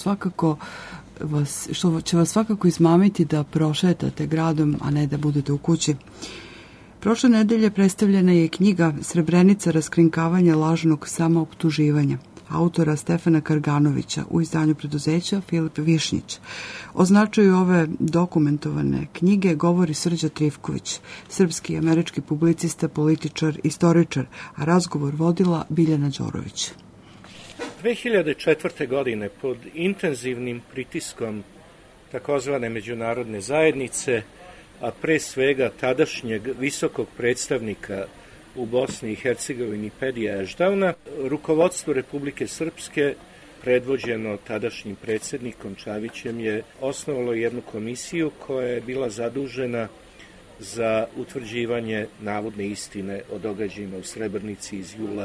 [SPEAKER 3] će vas svakako izmamiti da prošetate gradom, a ne da budete u kući. Prošle nedelje predstavljena je knjiga Srebrenica, raskrinkavanje lažnog samooptuživanja autora Stefana Karganovića u izdanju preduzeća Filip Višnjić. O značaju ove dokumentovane knjige govori Srđa Trifković, srpski i američki publicista, političar, istoričar, a razgovor vodila Biljana Đorović.
[SPEAKER 7] 2004. godine pod intenzivnim pritiskom takozvane međunarodne zajednice, a pre svega tadašnjeg visokog predstavnika u Bosni i Hercegovini Pedija Eždavna, rukovodstvo Republike Srpske, predvođeno tadašnjim predsjednikom Čavićem, je osnovalo jednu komisiju koja je bila zadužena za utvrđivanje navodne istine o događajima u Srebrenici iz jula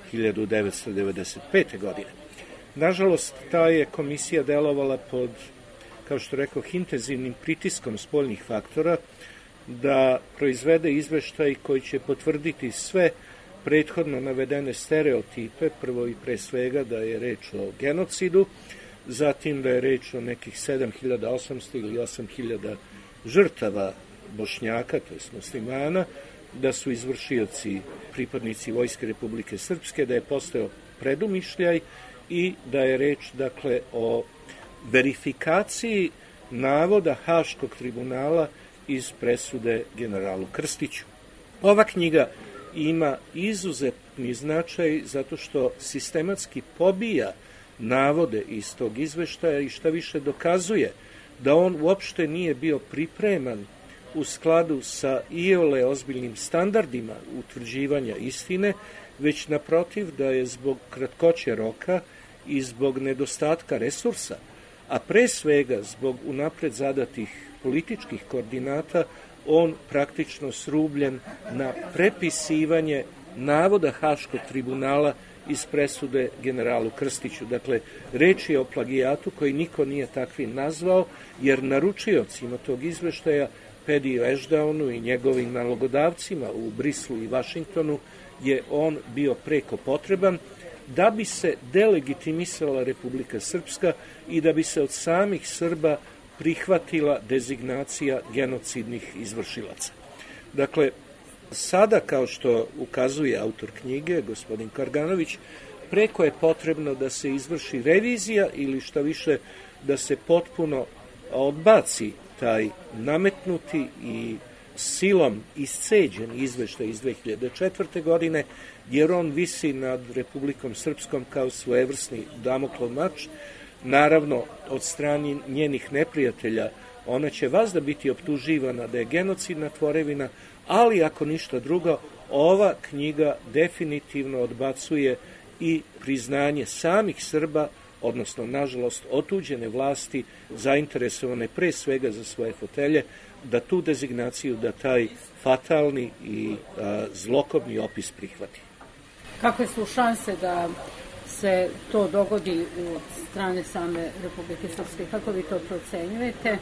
[SPEAKER 7] 1995. godine. Nažalost, ta je komisija delovala pod, kao što rekoh, intenzivnim pritiskom spoljnih faktora da proizvede izveštaj koji će potvrditi sve prethodno navedene stereotipe, prvo i pre svega da je reč o genocidu, zatim da je reč o nekih 7800 ili 8000 žrtava Bošnjaka, to je muslimana, da su izvršioci pripadnici Vojske Republike Srpske, da je postojao predumišljaj i da je reč, dakle, o verifikaciji navoda Haškog tribunala iz presude generalu Krstiću. Ova knjiga ima izuzetni značaj zato što sistematski pobija navode iz tog izveštaja i šta više dokazuje da on uopšte nije bio pripreman u skladu sa iole ozbiljnim standardima utvrđivanja istine, već naprotiv da je zbog kratkoće roka i zbog nedostatka resursa, a pre svega zbog unapred zadatih političkih koordinata, on praktično srubljen na prepisivanje navoda Haškog tribunala iz presude generalu Krstiću. Dakle, reč je o plagijatu koji niko nije takvim nazvao, jer naručiocima tog izveštaja Pediju Eždavnu i njegovim nalogodavcima u Brislu i Vašingtonu je on bio preko potreban da bi se delegitimisala Republika Srpska i da bi se od samih Srba prihvatila dezignacija genocidnih izvršilaca. Dakle, sada, kao što ukazuje autor knjige, gospodin Karganović, preko je potrebno da se izvrši revizija ili šta više da se potpuno odbaci taj nametnuti i silom isceđen izveštaj iz 2004. godine, jer on visi nad Republikom Srpskom kao svojevrsni Damoklov mač. Naravno, od strane njenih neprijatelja ona će vazda biti optuživana da je genocidna tvorevina, ali ako ništa drugo, ova knjiga definitivno odbacuje i priznanje samih Srba odnosno, nažalost, otuđene vlasti zainteresovane pre svega za svoje fotelje, da tu dezignaciju, da taj fatalni i zlokobni opis prihvati.
[SPEAKER 8] Kakve su šanse da se to dogodi u strane same Republike Srpske? Kako vi to procenjujete?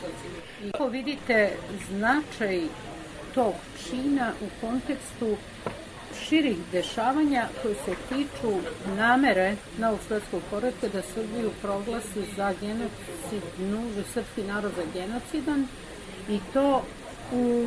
[SPEAKER 8] I kako vidite značaj tog čina u kontekstu širih dešavanja koji se tiču namere novog svetskog poretka da Srbiju proglasi za genocidnu, srpski narod za genocidan, i to u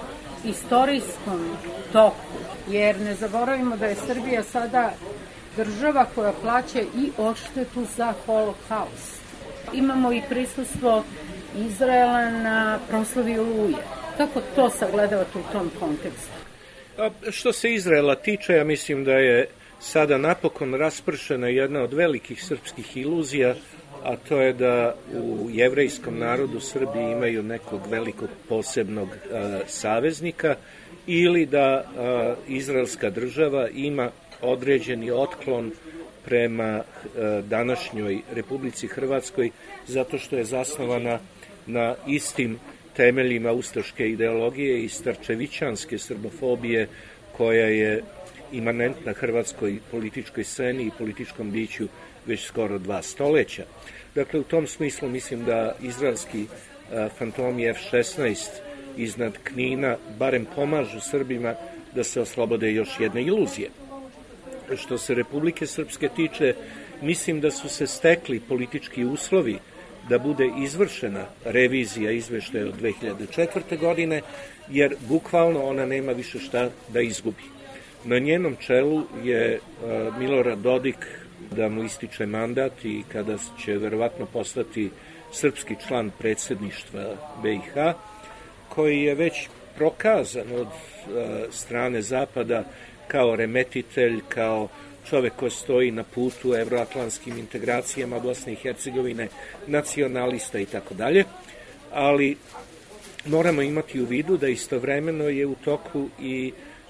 [SPEAKER 8] istorijskom toku, jer ne zaboravimo da je Srbija sada država koja plaća i odštetu za holokaust. Imamo i prisustvo Izraela na proslavi Oluje. Kako to sagledavate u tom kontekstu?
[SPEAKER 7] Što se Izraela tiče, ja mislim da je sada napokon raspršena jedna od velikih srpskih iluzija, a to je da u jevrejskom narodu Srbi imaju nekog velikog posebnog saveznika ili da izraelska država ima određeni otklon prema današnjoj Republici Hrvatskoj zato što je zasnovana na istim temeljima ustaške ideologije i starčevićanske srbofobije koja je imanentna hrvatskoj političkoj sceni i političkom biću već skoro 2 stoleća. Dakle, u tom smislu mislim da izraelski fantomi F-16 iznad Knina barem pomažu Srbima da se oslobode još jedne iluzije. Što se Republike Srpske tiče, mislim da su se stekli politički uslovi da bude izvršena revizija izveštaja od 2004. godine, jer bukvalno ona nema više šta da izgubi. Na njenom čelu je Milorad Dodik, da mu ističe mandat i kada će verovatno postati srpski član predsjedništva BiH, koji je već prokazan od strane Zapada kao remetitelj, kao čovek koji stoji na putu evroatlantskim integracijama Bosne i Hercegovine, nacionalista i tako dalje, ali moramo imati u vidu da istovremeno je u toku i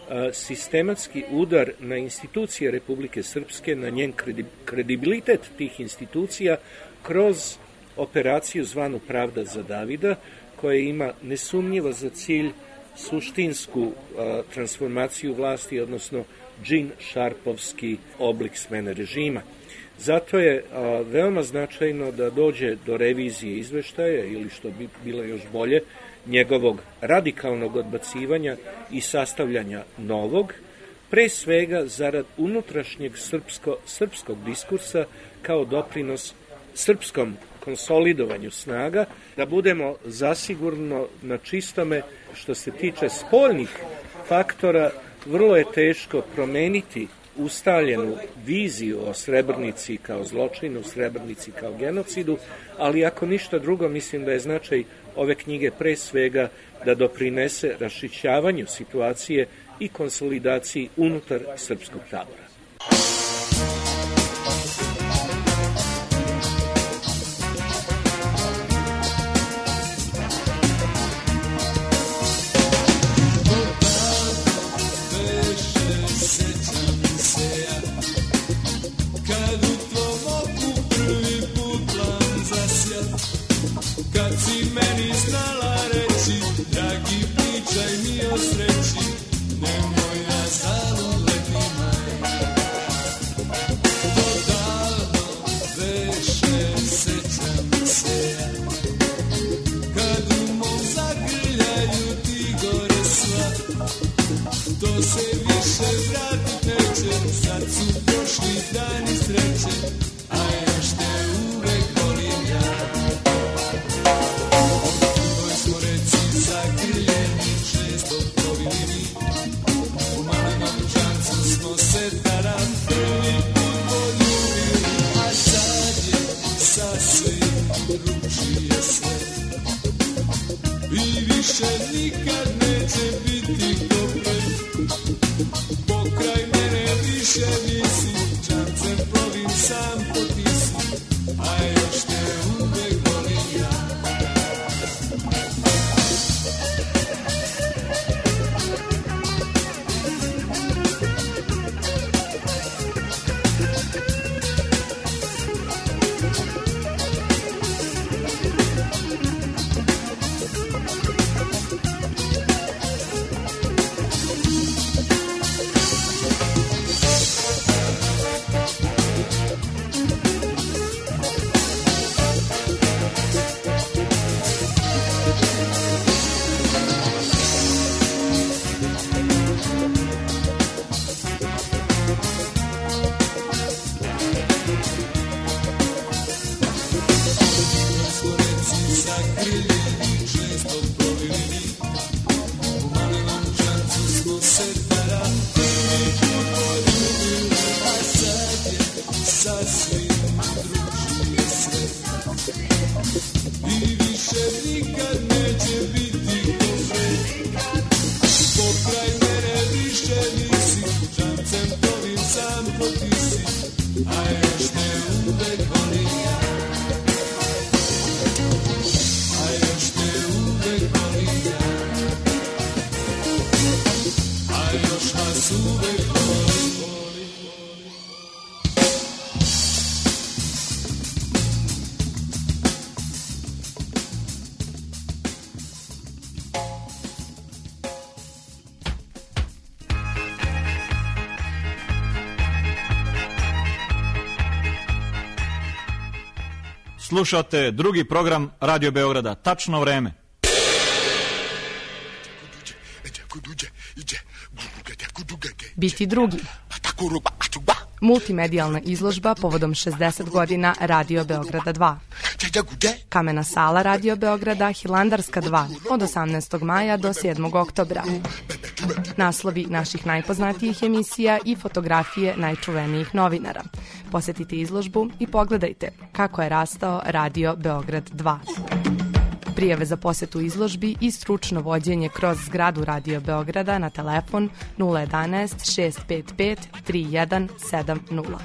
[SPEAKER 7] sistematski udar na institucije Republike Srpske, na njen kredibilitet tih institucija kroz operaciju zvanu Pravda za Davida, koja ima nesumnjivo za cilj suštinsku transformaciju vlasti, odnosno Džin Šarpovski oblik smene režima. Zato je veoma značajno da dođe do revizije izveštaja ili, što bi bilo još bolje, njegovog radikalnog odbacivanja i sastavljanja novog, pre svega zarad unutrašnjeg srpskog diskursa kao doprinos srpskom konsolidovanju snaga, da budemo zasigurno na čistome. Što se tiče spoljnih faktora, vrlo je teško promeniti ustaljenu viziju o Srebrnici kao zločinu, Srebrnici kao genocidu, ali ako ništa drugo, mislim da je značaj ove knjige pre svega da doprinese raščišćavanju situacije i konsolidaciji unutar srpskog tabora.
[SPEAKER 2] Nemoj na zalu letnima
[SPEAKER 9] slušate drugi program Radio Beograda. Tačno vreme.
[SPEAKER 11] Biti drugi. Multimedijalna izložba povodom 60 godina Radio Beograda 2. Kamena sala Radio Beograda Hilandarska 2 od 18. maja do 7. oktobra. Naslovi naših najpoznatijih emisija i fotografije najčuvenijih novinara. Posetite izložbu i pogledajte kako je rastao Radio Beograd 2. Prijave za posetu izložbi i stručno vođenje kroz zgradu Radio Beograda na telefon 011 655 3170.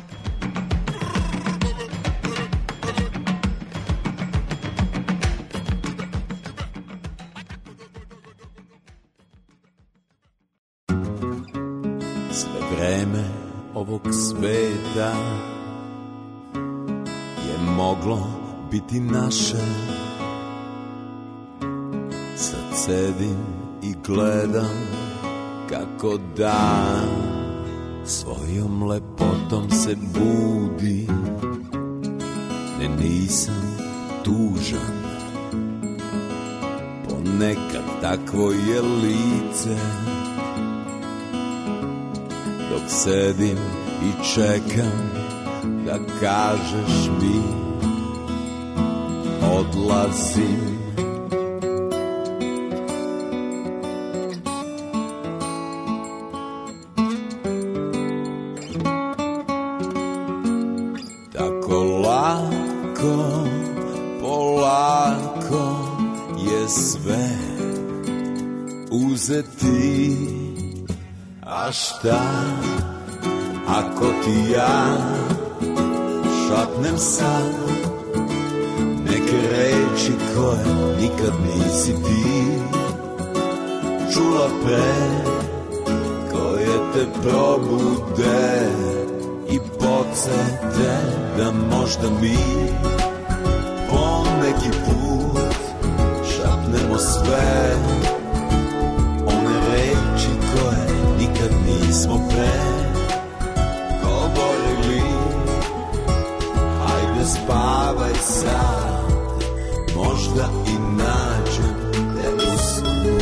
[SPEAKER 12] Sve vreme ovog sveta je moglo biti naše. Sad sedim i gledam kako dan svojom lepotom se budi. Ne, nisam tužan, ponekad takvo je lice. Dok sedim i čekam da kažeš mi odlazim. Tako lako, polako je sve uzeti. A šta ako ti ja šapnem sad neke reči koje nikad nisi ti čula pre, koje te probude i podsete da možda mi poneki put šapnemo sve one reči koje nikad nismo pre govorili. Hajde spavaj sad, možda i nađem te u snu.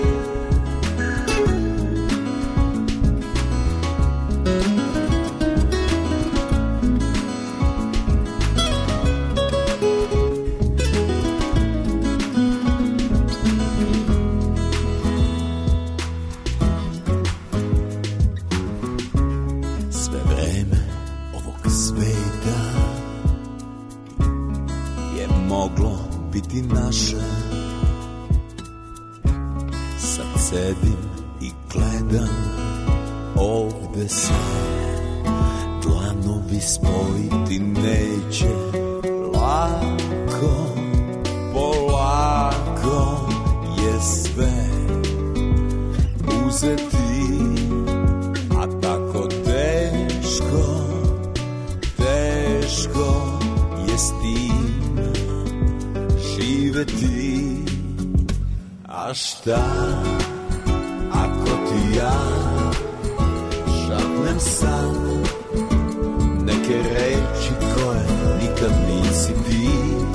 [SPEAKER 12] Naše. Sad sedim i gledam ovde sve, dlanovi spojiti neće lako, polako je sve uzeti, a tako teško, teško je s tim živeti. A šta ako ti ja šapnem sad neke reči koje nikad nisi ti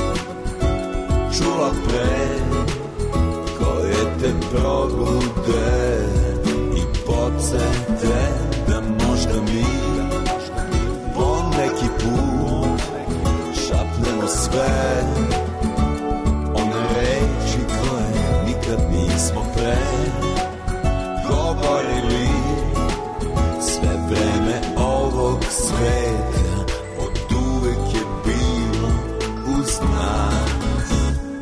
[SPEAKER 12] čula pre, koje te probude i podsete da možda mi poneki put šapnemo sve nismo pre govorili. Sve vreme ovog sveta od uvek je bilo uz nas.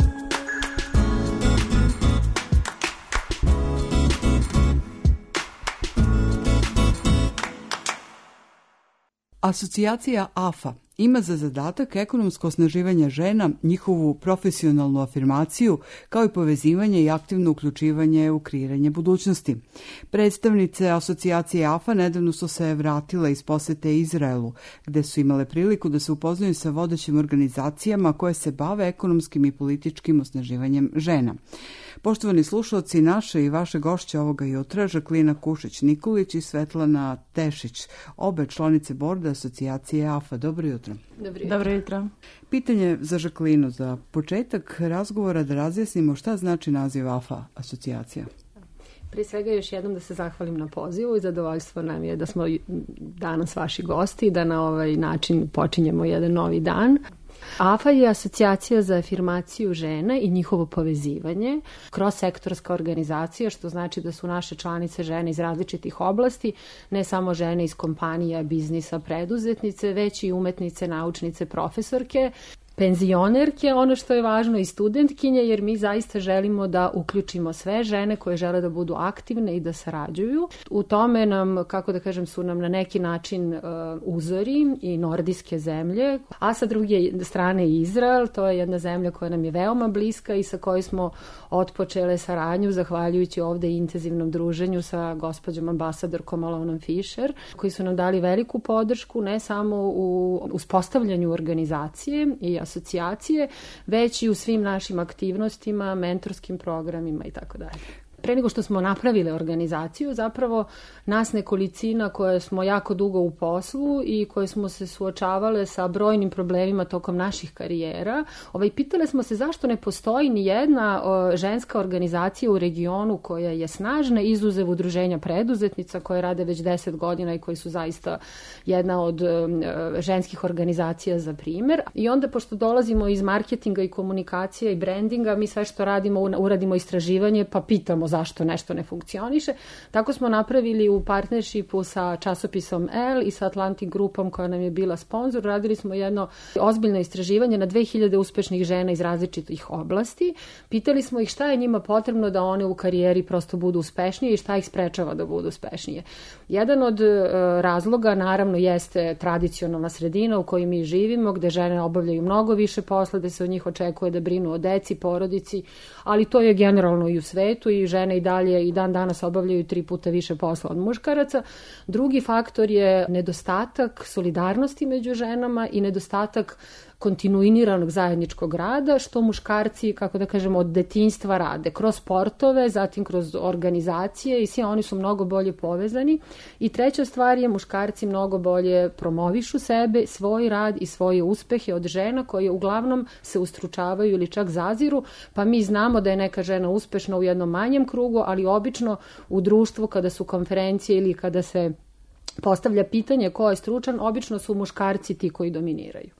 [SPEAKER 3] Asocijacija AFA ima za zadatak ekonomsko osnaživanje žena, njihovu profesionalnu afirmaciju, kao i povezivanje i aktivno uključivanje u kreiranje budućnosti. Predstavnice asocijacije AFA nedavno su se vratile iz posete Izraelu, gde su imale priliku da se upoznaju sa vodećim organizacijama koje se bave ekonomskim i političkim osnaživanjem žena. Poštovani slušalci, naše i vaše gošće ovoga jutra, Žaklina Kušić-Nikolić i Svetlana Tešić, obe članice borda asocijacije AFA. Dobro jutro. jutro.
[SPEAKER 10] Dobro jutro.
[SPEAKER 3] Pitanje za Žaklinu. Za početak razgovora da razjasnimo šta znači naziv AFA asocijacija.
[SPEAKER 10] Prije svega još jednom da se zahvalim na pozivu i zadovoljstvo nam je da smo danas vaši gosti i da na ovaj način počinjemo jedan novi dan. AFA je asocijacija za afirmaciju žena i njihovo povezivanje kroz sektorska organizacija, što znači da su naše članice žene iz različitih oblasti, ne samo žene iz kompanija, biznisa, preduzetnice, već i umetnice, naučnice, profesorke, penzionerke, ono što je važno, i studentkinje, jer mi zaista želimo da uključimo sve žene koje žele da budu aktivne i da sarađuju. U tome nam, kako da kažem, su nam na neki način uzori i nordijske zemlje, a sa druge strane i Izrael, to je jedna zemlja koja nam je veoma bliska i sa kojoj smo otpočele saradnju zahvaljujući ovde intenzivnom druženju sa gospođom ambasadorkom Alonom Fischer, koji su nam dali veliku podršku ne samo u uspostavljanju organizacije i asocijacije, već i u svim našim aktivnostima, mentorskim programima i tako dalje. Pre nego što smo napravili organizaciju, zapravo nas nekolicina koje smo jako dugo u poslu i koje smo se suočavale sa brojnim problemima tokom naših karijera, pitale smo se zašto ne postoji ni jedna ženska organizacija u regionu koja je snažna, izuzev udruženja preduzetnica koje rade već 10 godina i koji su zaista jedna od ženskih organizacija za primer. I onda, pošto dolazimo iz marketinga i komunikacije i brandinga, mi sve što radimo, uradimo istraživanje pa pitamo zašto nešto ne funkcioniše. Tako smo napravili u partnershipu sa časopisom Elle i sa Atlantic grupom koja nam je bila sponsor. Radili smo jedno ozbiljno istraživanje na 2000 uspešnih žena iz različitih oblasti. Pitali smo ih šta je njima potrebno da one u karijeri prosto budu uspešnije i šta ih sprečava da budu uspešnije. Jedan od razloga naravno jeste tradicionalna sredina u kojoj mi živimo, gde žene obavljaju mnogo više posla, gde se od njih očekuje da brinu o deci, porodici, ali to je generalno i u svetu i žene i dalje i dan danas obavljaju 3 puta više posla od muškaraca. Drugi faktor je nedostatak solidarnosti među ženama i nedostatak kontinuiranog zajedničkog rada, što muškarci, kako da kažemo, od detinjstva rade. Kroz sportove, zatim kroz organizacije i svi oni su mnogo bolje povezani. I treća stvar je, muškarci mnogo bolje promovišu sebe, svoj rad i svoje uspehe od žena koje uglavnom se ustručavaju ili čak zaziru, pa mi znamo da je neka žena uspešna u jednom manjem krugu, ali obično u društvu kada su konferencije ili kada se postavlja pitanje ko je stručan, obično su muškarci ti koji dominiraju.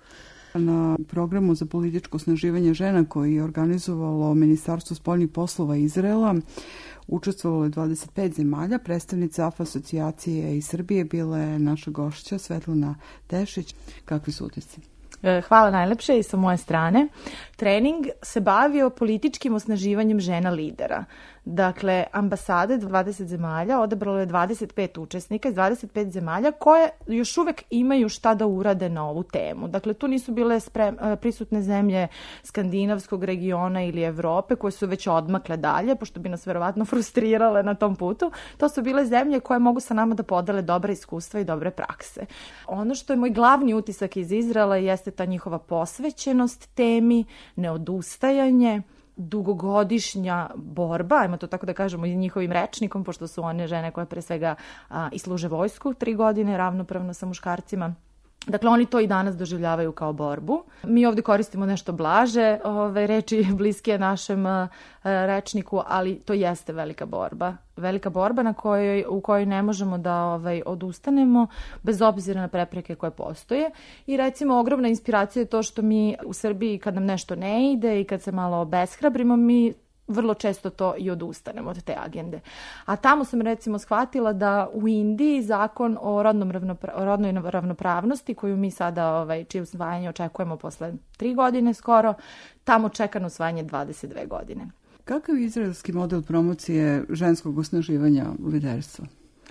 [SPEAKER 3] Na programu za političko osnaživanje žena koji je organizovalo Ministarstvo spoljnih poslova Izraela učestvovalo je 25 zemalja. Predstavnica AFA asocijacije iz Srbije bila je naša gošća Svetlana Tešić. Kakvi su utisci?
[SPEAKER 13] Hvala najlepše i sa moje strane. Trening se bavio političkim osnaživanjem žena lidera. Dakle, ambasade 20 zemalja odabralo je 25 učesnika iz 25 zemalja koje još uvek imaju šta da urade na ovu temu. Dakle, tu nisu bile prisutne zemlje skandinavskog regiona ili Evrope koje su već odmakle dalje, pošto bi nas verovatno frustrirale na tom putu. To su bile zemlje koje mogu sa nama da podele dobra iskustva i dobre prakse. Ono što je moj glavni utisak iz Izraela jeste ta njihova posvećenost temi, neodustajanje, dugogodišnja borba, ajmo to tako da kažemo i njihovim rečnikom, pošto su one žene koje pre svega i služe vojsku 3 godine ravnopravno sa muškarcima. Dakle, oni to i danas doživljavaju kao borbu. Mi ovdje koristimo nešto blaže reči bliske našem rečniku, ali to jeste velika borba. Velika borba u kojoj ne možemo da odustanemo bez obzira na prepreke koje postoje. I recimo ogromna inspiracija je to što mi u Srbiji kad nam nešto ne ide i kad se malo obeshrabrimo, mi vrlo često to i odustanemo od te agende. A tamo sam recimo shvatila da u Indiji zakon o rodnoj ravnopravnosti, koju mi sada, čije usvajanje očekujemo posle 3 godine skoro, tamo čeka na usvajanje 22 godine.
[SPEAKER 3] Kakav je izraelski model promocije ženskog osnaživanja liderstva?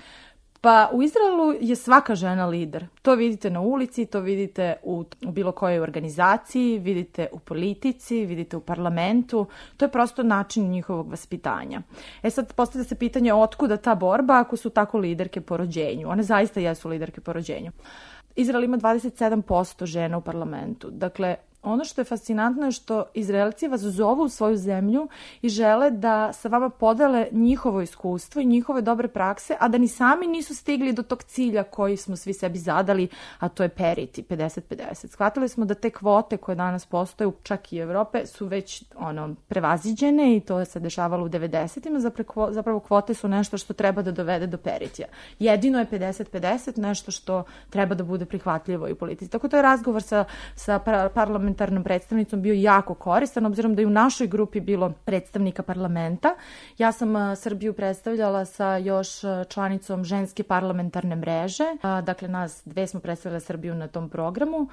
[SPEAKER 13] Pa u Izraelu je svaka žena lider. To vidite na ulici, to vidite u bilo kojoj organizaciji, vidite u politici, vidite u parlamentu. To je prosto način njihovog vaspitanja. Sad postavlja se pitanje otkuda ta borba ako su tako liderke po rođenju. One zaista jesu liderke po rođenju. Izrael ima 27% žena u parlamentu. Dakle, ono što je fascinantno je što Izraelci vas zovu u svoju zemlju i žele da sa vama podele njihovo iskustvo i njihove dobre prakse, a da ni sami nisu stigli do tog cilja koji smo svi sebi zadali, a to je parity, 50-50. Shvatili smo da te kvote koje danas postoje, čak i Evrope, su već prevaziđene i to se dešavalo u 90-ima. Zapravo kvote su nešto što treba da dovede do paritija. Jedino je 50-50 nešto što treba da bude prihvatljivo i u politici. Tako to je razgovor sa parlamentarnom predstavnicom bio jako koristan, obzirom da je u našoj grupi bilo predstavnika parlamenta. Ja sam Srbiju predstavljala sa još članicom ženske parlamentarne mreže. Dakle, nas dve smo predstavljale Srbiju na tom programu.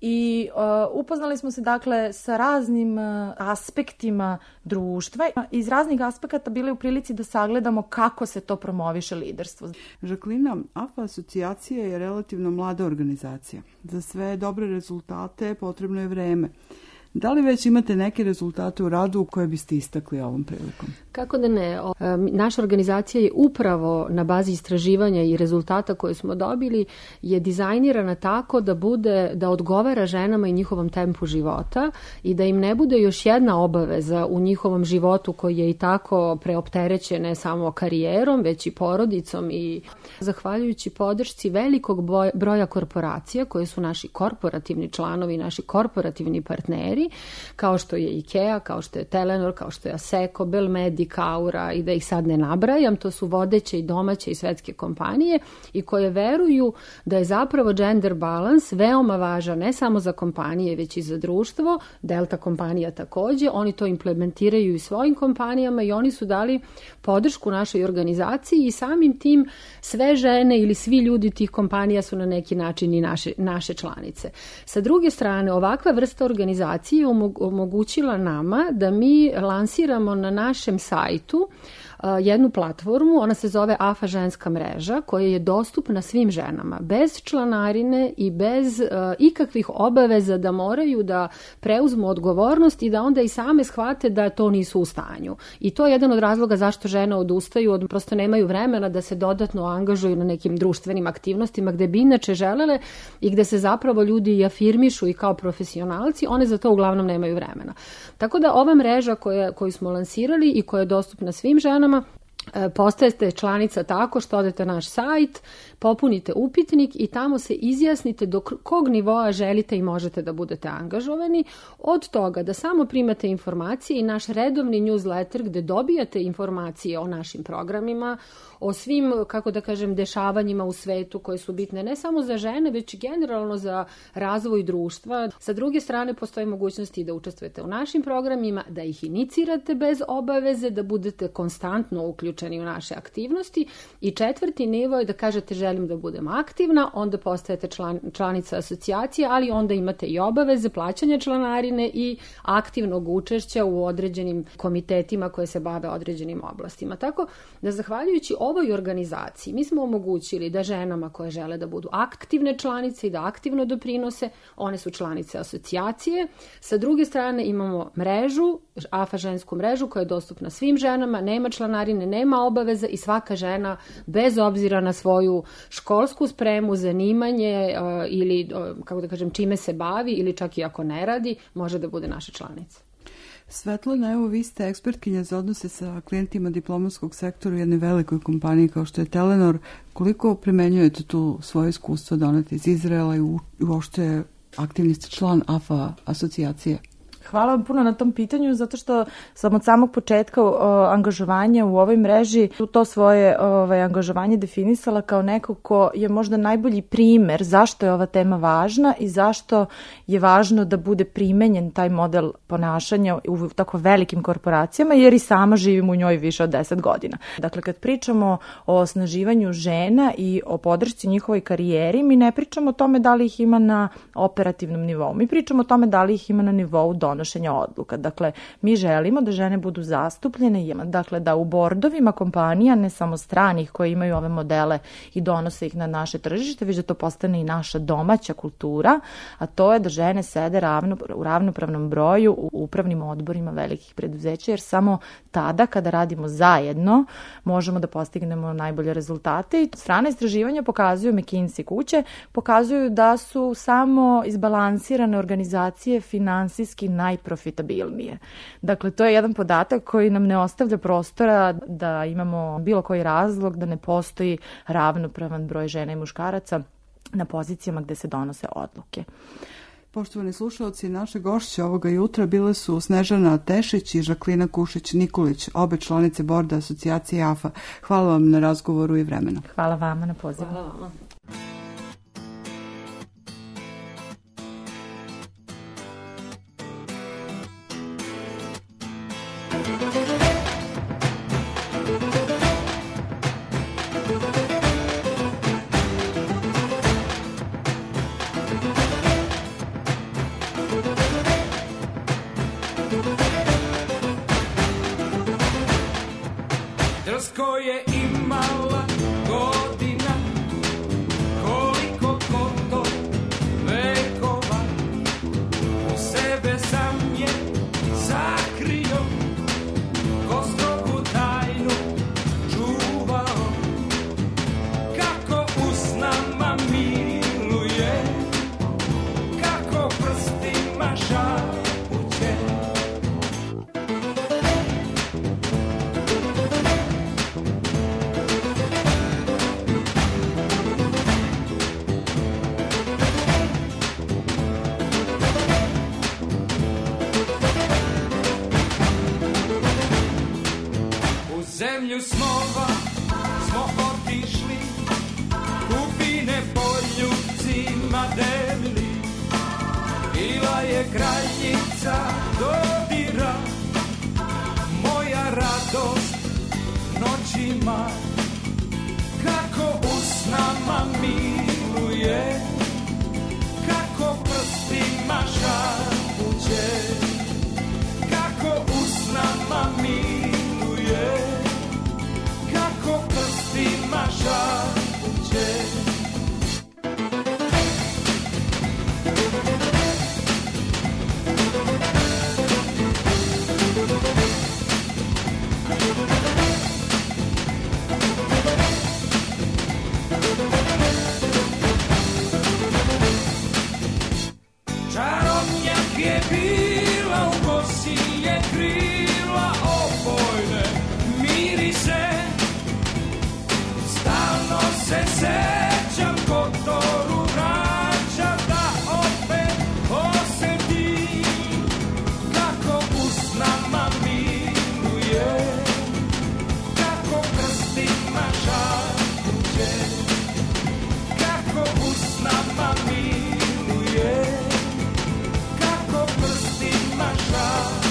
[SPEAKER 13] I upoznali smo se dakle sa raznim aspektima društva. Iz raznih aspekata bili u prilici da sagledamo kako se to promoviše liderstvo.
[SPEAKER 3] Žaklina, AFA asocijacija je relativno mlada organizacija. Za sve dobre rezultate potrebno je vreme. Da li već imate neke rezultate u radu koje biste istakli ovom prilikom?
[SPEAKER 10] Kako da ne? Naša organizacija je upravo na bazi istraživanja i rezultata koje smo dobili je dizajnirana tako da odgovara ženama i njihovom tempu života i da im ne bude još jedna obaveza u njihovom životu koji je i tako preopterećen ne samo karijerom, već i porodicom i zahvaljujući podršci velikog broja korporacija koje su naši korporativni članovi, naši korporativni partneri, kao što je IKEA, kao što je Telenor, kao što je Asseco, Belmedic, Aura i da ih sad ne nabrajam, to su vodeće i domaće i svetske kompanije i koje veruju da je zapravo gender balance veoma važan ne samo za kompanije, već i za društvo. Delta kompanija takođe, oni to implementiraju i svojim kompanijama i oni su dali podršku našoj organizaciji i samim tim sve žene ili svi ljudi tih kompanija su na neki način i naše članice. Sa druge strane, ovakva vrsta organizacije omogućila nama da mi lansiramo na našem sajtu jednu platformu, ona se zove AFA ženska mreža, koja je dostupna svim ženama, bez članarine i bez ikakvih obaveza da moraju da preuzmu odgovornost i da onda i same shvate da to nisu u stanju. I to je jedan od razloga zašto žene odustaju, prosto nemaju vremena da se dodatno angažuju na nekim društvenim aktivnostima gde bi inače želele i gde se zapravo ljudi i afirmišu i kao profesionalci, one za to uglavnom nemaju vremena. Tako da ova mreža koju smo lansirali i koja je dostupna svim ženama, postajete članica tako što odete na naš sajt, popunite upitnik i tamo se izjasnite do kog nivoa želite i možete da budete angažovani. Od toga da samo primate informacije i naš redovni newsletter gde dobijate informacije o našim programima, o svim, kako da kažem, dešavanjima u svetu koje su bitne ne samo za žene, već i generalno za razvoj društva. Sa druge strane, postoje mogućnosti da učestvujete u našim programima, da ih inicirate bez obaveze, da budete konstantno uključeni u naše aktivnosti. I četvrti nivo je da kažete želim da budem aktivna, onda postajete članica asocijacije, ali onda imate i obaveze plaćanja članarine i aktivnog učešća u određenim komitetima koje se bave određenim oblastima. Tako da zahvaljujući ovoj organizaciji mi smo omogućili da ženama koje žele da budu aktivne članice i da aktivno doprinose, one su članice asocijacije. Sa druge strane imamo mrežu, AFA žensku mrežu koja je dostupna svim ženama, nema članarine, nema obaveza i svaka žena bez obzira na svoju školsku spremu, zanimanje ili, kako da kažem, čime se bavi ili čak i ako ne radi, može da bude naša članica.
[SPEAKER 3] Svetlana, evo vi ste ekspertkinja za odnose sa klijentima diplomatskog sektora u jednoj velikoj kompaniji kao što je Telenor. Koliko primenjujete tu svoje iskustvo doneti iz Izraela i uopšte aktivni ste član AFA asocijacije?
[SPEAKER 13] Hvala vam puno na tom pitanju, zato što sam od samog početka angažovanja u ovoj mreži to svoje angažovanje definisala kao neko ko je možda najbolji primer zašto je ova tema važna i zašto je važno da bude primenjen taj model ponašanja u tako velikim korporacijama, jer i sama živim u njoj više od 10 godina. Dakle, kad pričamo o osnaživanju žena i o podršci njihovoj karijeri, mi ne pričamo o tome da li ih ima na operativnom nivou. Mi pričamo o tome da li ih ima na nivou donošenja donošenja odluka. Dakle, mi želimo da žene budu zastupljene, dakle da u bordovima kompanija, ne samo stranih koje imaju ove modele i donose ih na naše tržište, već da to postane i naša domaća kultura, a to je da žene sede u ravnopravnom broju u upravnim odborima velikih preduzeća, jer samo tada kada radimo zajedno možemo da postignemo najbolje rezultate. I strana istraživanja pokazuju, McKinsey kuće, pokazuju da su samo izbalansirane organizacije finansijski najprofitabilnije. Dakle, to je jedan podatak koji nam ne ostavlja prostora da imamo bilo koji razlog da ne postoji ravnopravan broj žena i muškaraca na pozicijama gde se donose odluke.
[SPEAKER 3] Poštovani slušalci, naše gošće ovoga jutra bile su Snežana Tešić i Žaklina Kušić-Nikolić, obe članice borda asocijacije AFA. Hvala vam na razgovoru i vremenu.
[SPEAKER 13] Hvala vama na pozivu.
[SPEAKER 10] Hvala vama.
[SPEAKER 12] Drsko je imala godina, koliko koto vekova, u sebe sam je zakrio, ko strogu tajnu čuvao, kako usnama miluje, kako prstima šapuće. Zemlju snova smo otišli, kupine po ljubcima delili, bila je kraljica dodira, moja radost noćima, kako usnama miluje, kako prstima šapuće, kako usnama miluje, kako prstima šapuće. Čarobnjak je bila, u kosi je krila opojne mirise, stalno se sećam Kotoru vraća da opet osetim, kako usnama miluje, kako prstima šapuće, kako usnama miluje, kako prstima šapuće.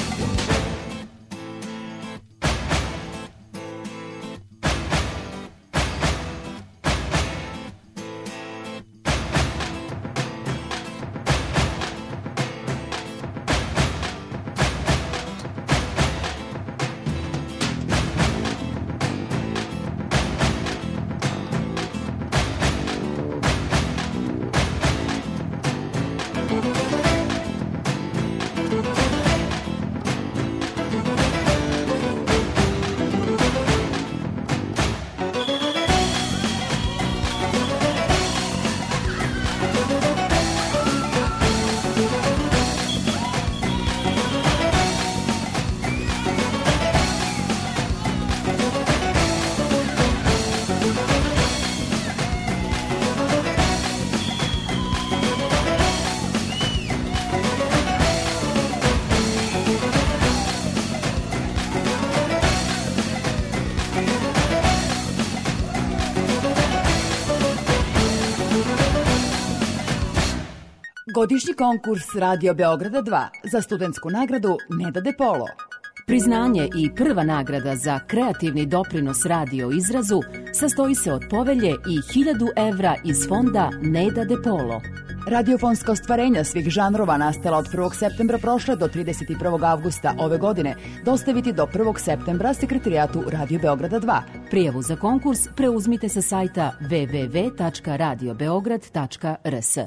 [SPEAKER 14] Godišnji konkurs Radio Beograda 2 za studentsku nagradu Neda De Polo. Priznanje i prva nagrada za kreativni doprinos radio izrazu sastoji se od povelje i 1000 evra iz fonda Neda De Polo. Radiofonska ostvarenja svih žanrova nastala od 1. septembra prošle do 31. avgusta ove godine dostaviti do 1. septembra Sekretarijatu Radio Beograda 2.
[SPEAKER 15] Prijavu za konkurs preuzmite sa sajta www.radiobeograd.rs.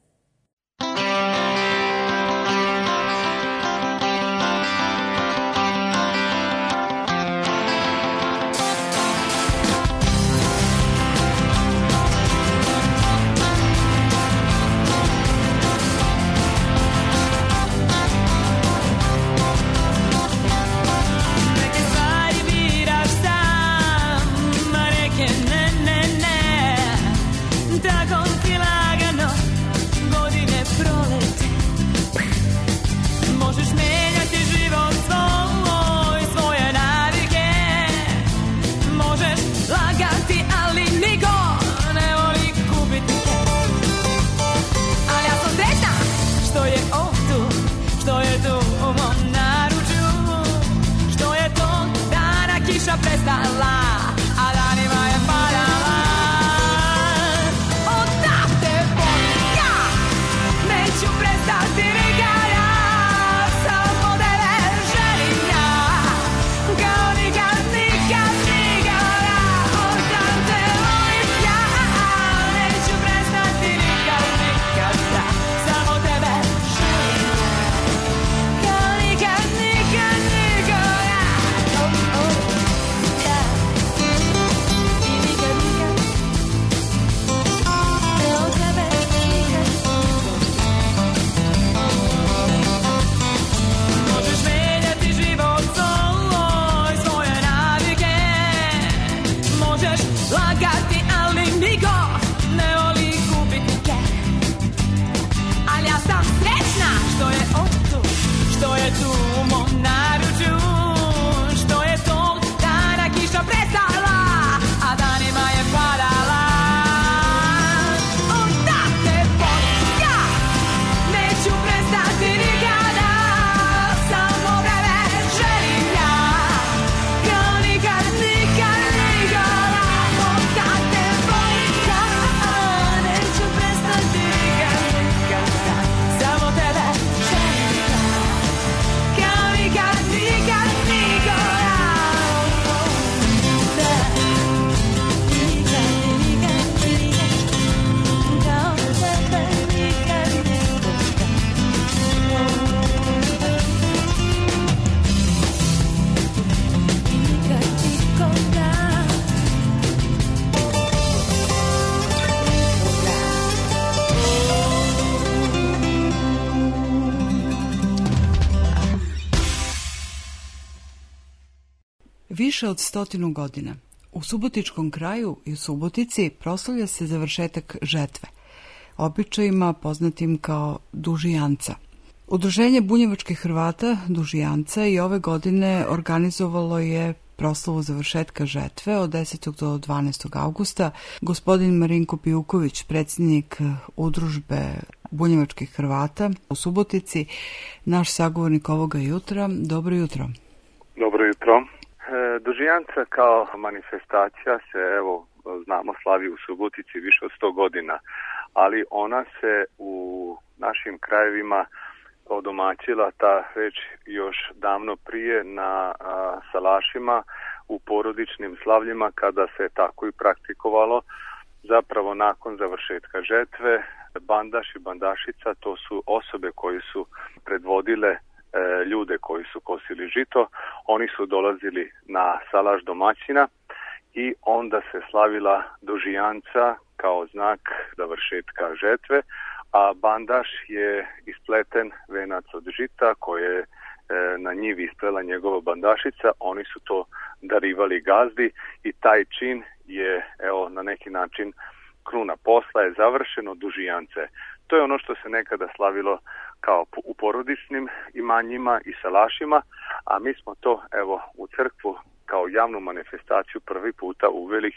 [SPEAKER 3] Više od 100 godina u Subotičkom kraju i u Subotici proslavlja se završetak žetve, običajima poznatim kao Dužijanca. Udruženje bunjevačkih Hrvata Dužijanca i ove godine organizovalo je proslavu završetka žetve od 10. do 12. augusta. Gospodin Marinko Pijuković, predsjednik udružbe bunjevačkih Hrvata u Subotici, naš sagovornik ovoga jutra. Dobro jutro.
[SPEAKER 16] Dobro jutro. Dužijanca kao manifestacija se, evo, znamo, slavi u Subotici više od 100 godina, ali ona se u našim krajevima odomaćila ta već još davno prije na salašima u porodičnim slavljima, kada se tako i praktikovalo. Zapravo nakon završetka žetve, bandaš i bandašica, to su osobe koje su predvodile ljude koji su kosili žito, oni su dolazili na salaš domaćina i onda se slavila Dužijanca kao znak završetka žetve, a bandaš je ispleten venac od žita koje na njivi isplela njegova bandašica, oni su to darivali gazdi i taj čin je, evo, na neki način kruna posla je završeno, Dužijance. To je ono što se nekada slavilo kao u porodičnim imanjima i salašima, a mi smo to, evo, u crkvu kao javnu manifestaciju prvi puta uveli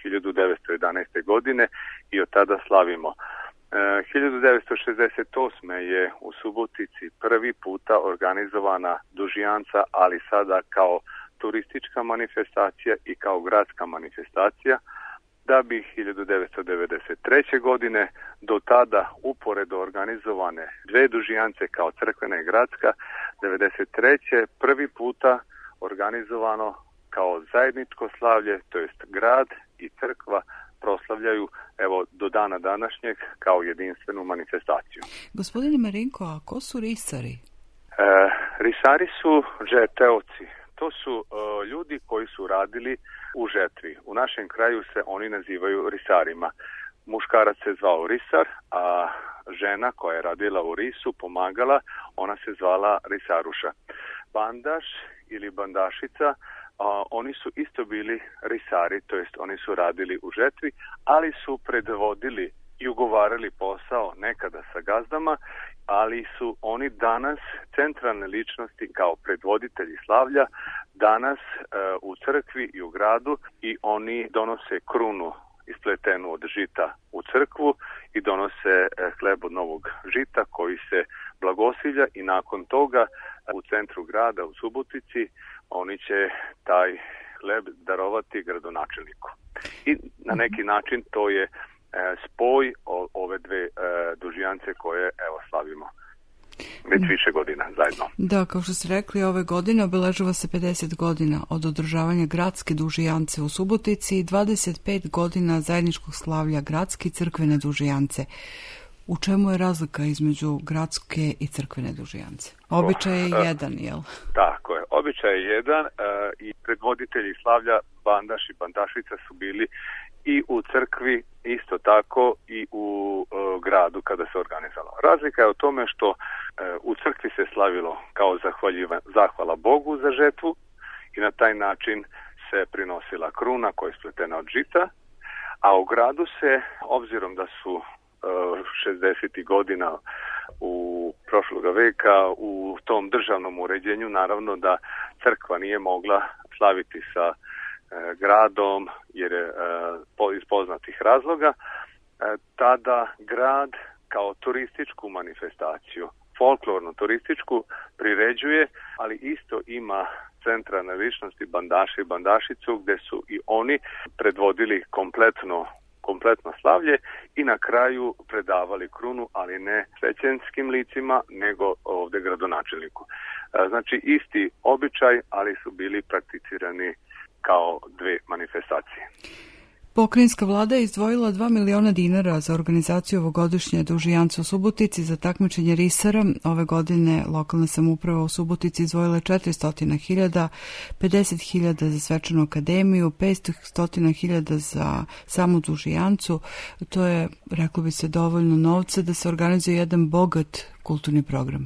[SPEAKER 16] 1911. godine i od tada slavimo. 1968. je u Subotici prvi puta organizovana Dužijanca, ali sada kao turistička manifestacija i kao gradska manifestacija. da bi 1993. godine do tada uporedo organizovane dve dužijance kao crkvena i gradska, 1993. prvi puta organizovano kao zajedničko slavlje, to jest grad i crkva proslavljaju evo do dana današnjeg kao jedinstvenu manifestaciju.
[SPEAKER 3] Gospodine Marinko, a ko su risari?
[SPEAKER 16] Risari su žeteoci. To su ljudi koji su radili u žetvi. U našem kraju se oni nazivaju risarima. Muškarac se zvao risar, a žena koja je radila u risu, pomagala, ona se zvala risaruša. Bandaš ili bandašica, oni su isto bili risari, to jest oni su radili u žetvi, ali su predvodili i ugovarali posao nekada sa gazdama, ali su oni danas centralne ličnosti kao predvoditelji slavlja, danas u crkvi i u gradu, i oni donose krunu ispletenu od žita u crkvu i donose hleb od novog žita koji se blagosilja, i nakon toga u centru grada u Subotici oni će taj hleb darovati gradonačelniku. I na neki način to je spoj ove dve dužijance koje evo slavimo već više godina zajedno.
[SPEAKER 3] Da, kao što ste rekli, ove godine obeležava se 50 godina od održavanja gradske dužijance u Subotici i 25 godina zajedničkog slavlja gradske i crkvene dužijance. U čemu je razlika između gradske i crkvene dužijance? Običaj je jedan, jel?
[SPEAKER 16] Tako je, običaj je jedan i predvoditelji slavlja bandaš i bandašica su bili i u crkvi, isto tako i u gradu kada se organizalo. Razlika je u tome što u crkvi se slavilo kao zahvala Bogu za žetvu i na taj način se prinosila kruna koja je spletena od žita, a u gradu se, obzirom da su 60. godina u prošloga veka u tom državnom uređenju, naravno da crkva nije mogla slaviti sa gradom jer je iz poznatih razloga, tada grad kao turističku manifestaciju, folklorno turističku, priređuje, ali isto ima centralne ličnosti bandaše i bandašicu gde su i oni predvodili kompletno slavlje i na kraju predavali krunu, ali ne svećenskim licima, nego ovde gradonačelniku. Znači isti običaj, ali su bili prakticirani kao dve manifestacije.
[SPEAKER 3] Pokrajinska vlada je izdvojila 2 miliona dinara za organizaciju ovogodišnje dužijance u Subotici za takmičenje risara. Ove godine lokalna samouprava u Subotici izdvojila 400.000, 50.000 za svečanu akademiju, 500.000 za samu dužijancu. To je, reklo bi se, dovoljno novca da se organizuje jedan bogat kulturni program.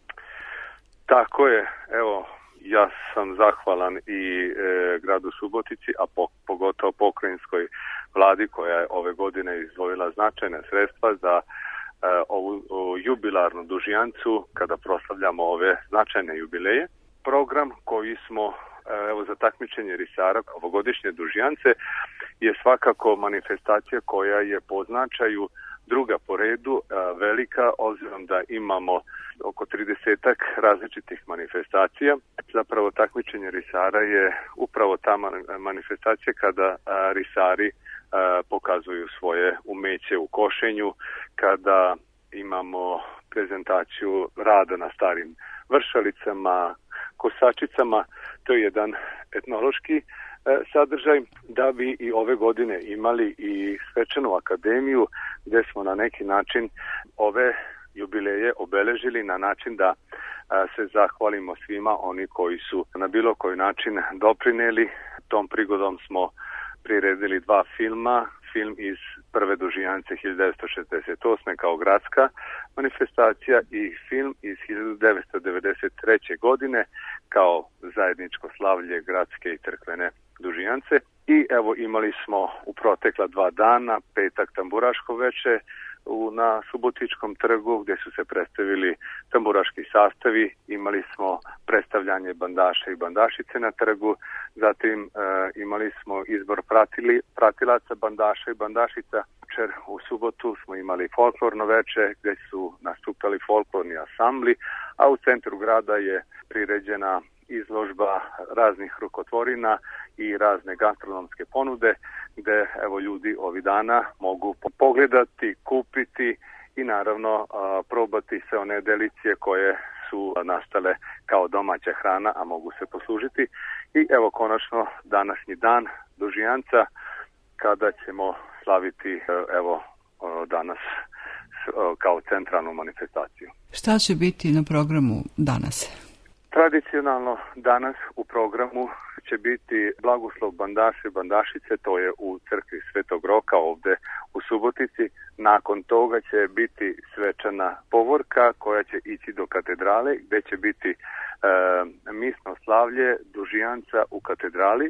[SPEAKER 16] Tako je, evo, ja sam zahvalan i gradu Subotici, a pogotovo pokrajinskoj vladi koja je ove godine izdvojila značajne sredstva za ovu jubilarnu dužijancu kada proslavljamo ove značajne jubileje. Program koji smo evo za takmičenje risara ovogodišnje dužijance je svakako manifestacija koja je po značaju druga po redu, velika, obzirom da imamo oko 30 različitih manifestacija. Zapravo takmičenje risara je upravo ta manifestacija kada risari pokazuju svoje umeće u košenju, kada imamo prezentaciju rada na starim vršalicama, kosačicama. To je jedan etnološki sadržaj, da bi i ove godine imali i svečanu akademiju gde smo na neki način ove jubileje obeležili na način da se zahvalimo svima oni koji su na bilo koji način doprineli. Tom prigodom smo priredili 2 filma, film iz prve dužijance 1968. kao gradska manifestacija i film iz 1993. godine kao zajedničko slavlje gradske i crkvene dužijance. I evo imali smo u protekla 2 dana, petak tamburaško veče na Subotičkom trgu gdje su se predstavili tamburaški sastavi, imali smo predstavljanje bandaša i bandašice na trgu, zatim imali smo izbor pratilaca bandaša i bandašica. Jučer u subotu smo imali folklorno veče gdje su nastupali folklorni ansambli, a u centru grada je priređena izložba raznih rukotvorina i razne gastronomske ponude gde evo ljudi ovih dana mogu pogledati, kupiti i naravno probati sve one delicije koje su nastale kao domaća hrana, a mogu se poslužiti. I evo konačno današnji dan Dužijanca kada ćemo slaviti evo danas kao centralnu manifestaciju.
[SPEAKER 3] Šta će biti na programu danas?
[SPEAKER 16] Tradicionalno danas u programu će biti blagoslov bandaše i bandašice, to je u crkvi Svetog Roka ovde u Subotici. Nakon toga će biti svečana povorka koja će ići do katedrale gde će biti misno slavlje Dužijanca u katedrali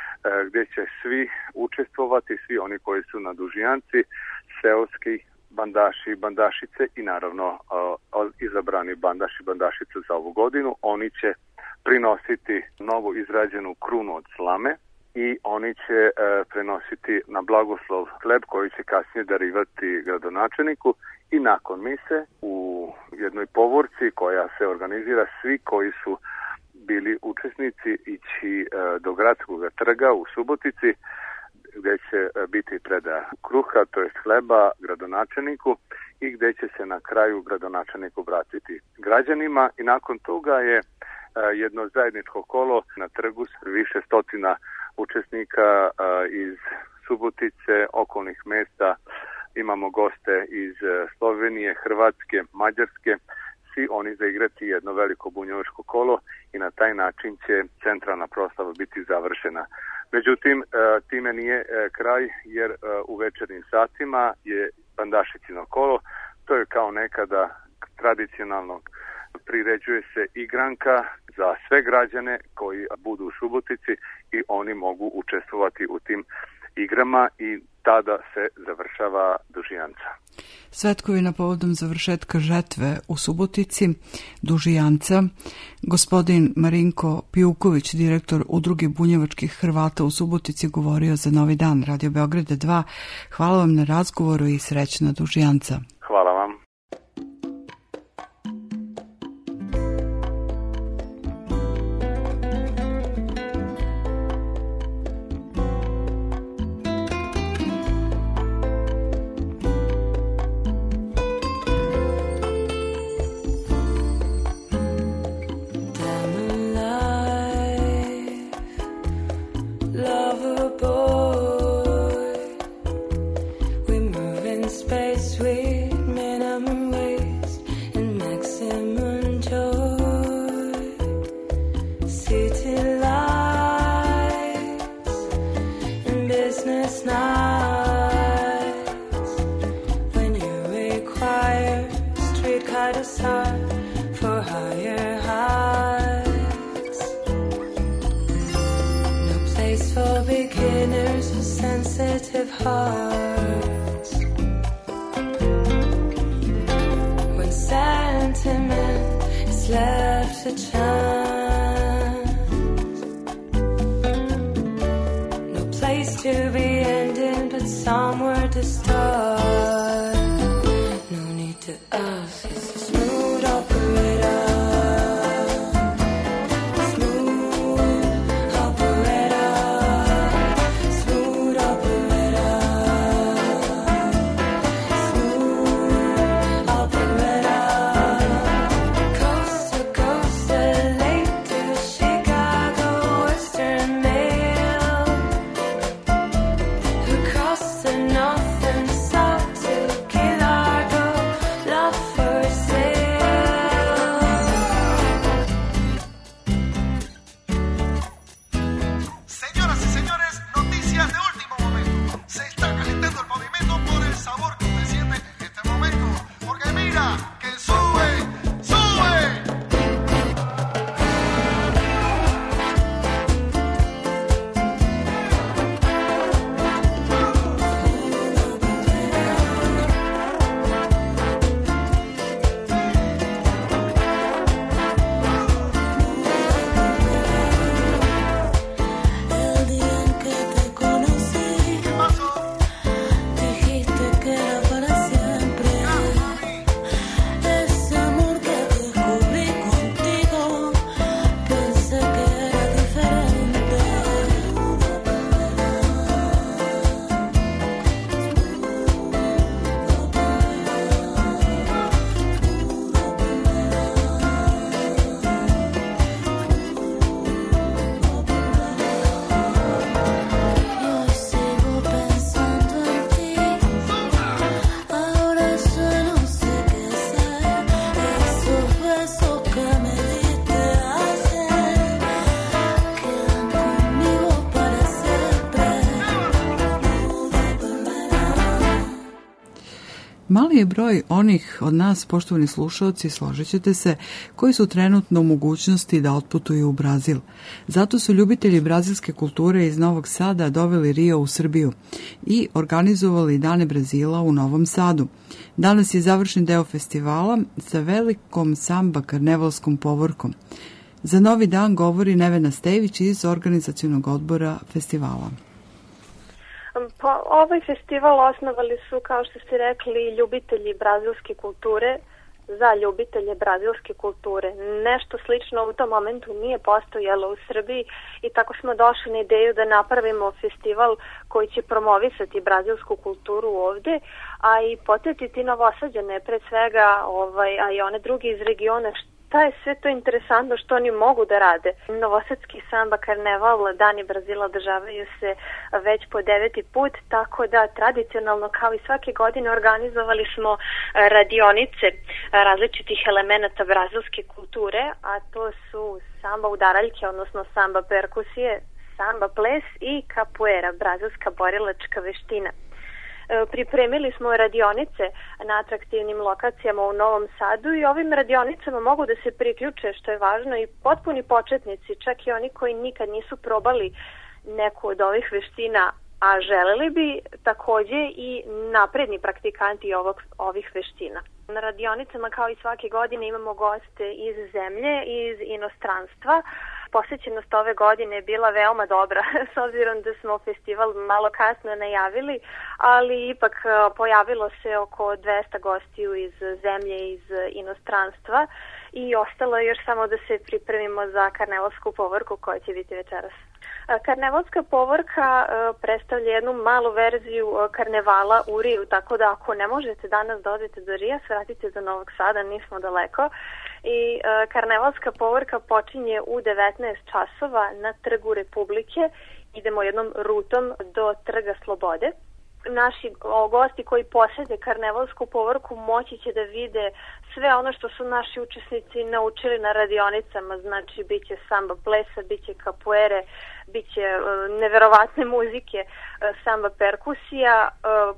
[SPEAKER 16] gde će svi učestvovati, svi oni koji su na Dužijanci, seoski bandaši i bandašice i naravno izabrani bandaši i bandašice za ovu godinu. Oni će prinositi novo izrađenu krunu od slame i oni će prenositi na blagoslov hleb koji će kasnije darivati gradonačelniku i nakon mise u jednoj povorci koja se organizira svi koji su bili učesnici ići do gradskog trga u Subotici gde će biti predaja kruha, to jest hleba gradonačelniku i gde će se na kraju gradonačelnik obratiti građanima i nakon toga je jedno zajedničko kolo na trgu s više stotina učesnika iz Subotice, okolnih mesta, imamo goste iz Slovenije, Hrvatske, Mađarske, svi oni zaigrati jedno veliko bunjevačko kolo i na taj način će centralna proslava biti završena. Međutim, time nije kraj jer u večernjim satima je bandašicino kolo, to je kao nekada tradicionalno priređuje se igranka za sve građane koji budu u Subotici i oni mogu učestvovati u tim igrama i tada se završava Dužijanca.
[SPEAKER 3] Svetkovina povodom završetka žetve u Subotici, Dužijanca, gospodin Marinko Pijuković, direktor Udruge bunjevačkih Hrvata u Subotici, govorio za Novi dan Radio Beograda 2. Hvala vam na razgovoru i srećna Dužijanca.
[SPEAKER 16] Hvala vam.
[SPEAKER 23] Across the north and south.
[SPEAKER 3] Mali je broj onih od nas, poštovani slušalci, složit ćete se, koji su trenutno u mogućnosti da otputuju u Brazil. Zato su ljubitelji brazilske kulture iz Novog Sada doveli Rio u Srbiju i organizovali Dane Brazila u Novom Sadu. Danas je završen deo festivala sa velikom samba karnevalskom povorkom. Za Novi dan govori Nevena Stević iz organizacionog odbora festivala.
[SPEAKER 4] Pa, ovaj festival osnovali su, kao što ste rekli, ljubitelji brazilske kulture za ljubitelje brazilske kulture. Nešto slično u tom momentu nije postojalo u Srbiji i tako smo došli na ideju da napravimo festival koji će promovisati brazilsku kulturu ovde, a i potetiti Novosađane, pre svega, a i one drugi iz regiona, šta je sve to interesantno što oni mogu da rade. Novosadski samba karneval, Dani Brazila održavaju se već po 9. put, tako da tradicionalno kao i svake godine organizovali smo radionice različitih elemenata brazilske kulture, a to su samba udaraljke, odnosno samba perkusije, samba ples i capoeira, brazilska borilačka veština. Pripremili smo radionice na atraktivnim lokacijama u Novom Sadu i ovim radionicama mogu da se priključe, što je važno, i potpuni početnici, čak i oni koji nikad nisu probali neku od ovih veština, a želeli bi, takođe i napredni praktikanti ovih veština. Na radionicama kao i svake godine imamo goste iz zemlje i iz inostranstva. Posećenost ove godine je bila veoma dobra, s obzirom da smo festival malo kasno najavili, ali ipak pojavilo se oko 200 gostiju iz zemlje i iz inostranstva i ostalo je još samo da se pripremimo za karnevalsku povorku koja će biti večeras. Karnevalska povorka predstavlja jednu malu verziju karnevala u Riju, tako da ako ne možete danas da odete do Rija, svratite do Novog Sada, nismo daleko. I karnevalska povorka počinje u 19 časova na Trgu Republike. Idemo jednom rutom do Trga Slobode. Naši gosti koji posete karnevalsku povorku moći će da vide sve ono što su naši učesnici naučili na radionicama, znači bit će samba plesa, bit će capoeire, bit će neverovatne muzike, samba perkusija,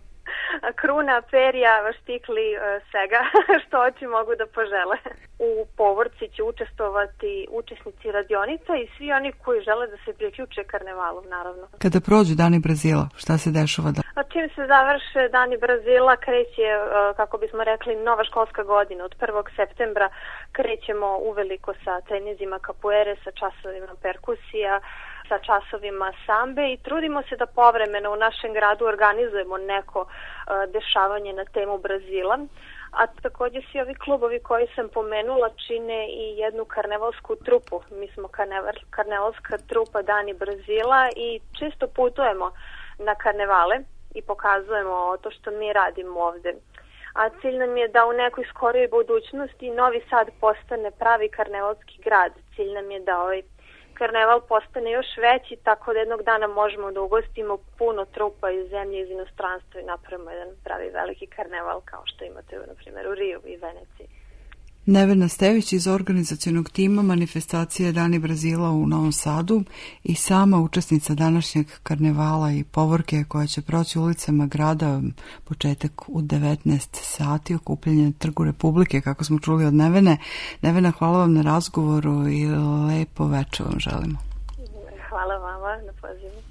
[SPEAKER 4] kruna, perja, štikli, svega što oči mogu da požele. U povorci će učestvovati učesnici radionica i svi oni koji žele da se priključe karnevalu, naravno.
[SPEAKER 3] Kada prođu Dani Brazila, šta se dešava da?
[SPEAKER 4] Čim se završe Dani Brazila, kreće, kako bismo rekli, nova školska godina. Od 1. septembra krećemo uveliko sa trenizima capoeire, sa časovima perkusija, sa časovima sambe i trudimo se da povremeno u našem gradu organizujemo neko dešavanje na temu Brazila. A takođe svi ovi klubovi koji sam pomenula čine i jednu karnevalsku trupu. Mi smo karnevalska trupa Dani Brazila i često putujemo na karnevale i pokazujemo to što mi radimo ovde. A cilj nam je da u nekoj skorijoj budućnosti Novi Sad postane pravi karnevalski grad. Cilj nam je da karneval postane još veći, tako da jednog dana možemo da ugostimo puno trupa iz zemlje, iz inostranstva i napravimo jedan pravi veliki karneval kao što imate, na primjer, u Riju i Veneciji.
[SPEAKER 3] Nevena Stević iz organizacionog tima manifestacije Dani Brazila u Novom Sadu i sama učesnica današnjeg karnevala i povorke koja će proći ulicama grada, početak u 19 sati, okupljanje na Trgu Republike, kako smo čuli od Nevene. Nevena, hvala vam na razgovoru i lepo večer vam želimo.
[SPEAKER 4] Hvala vama na pozivu.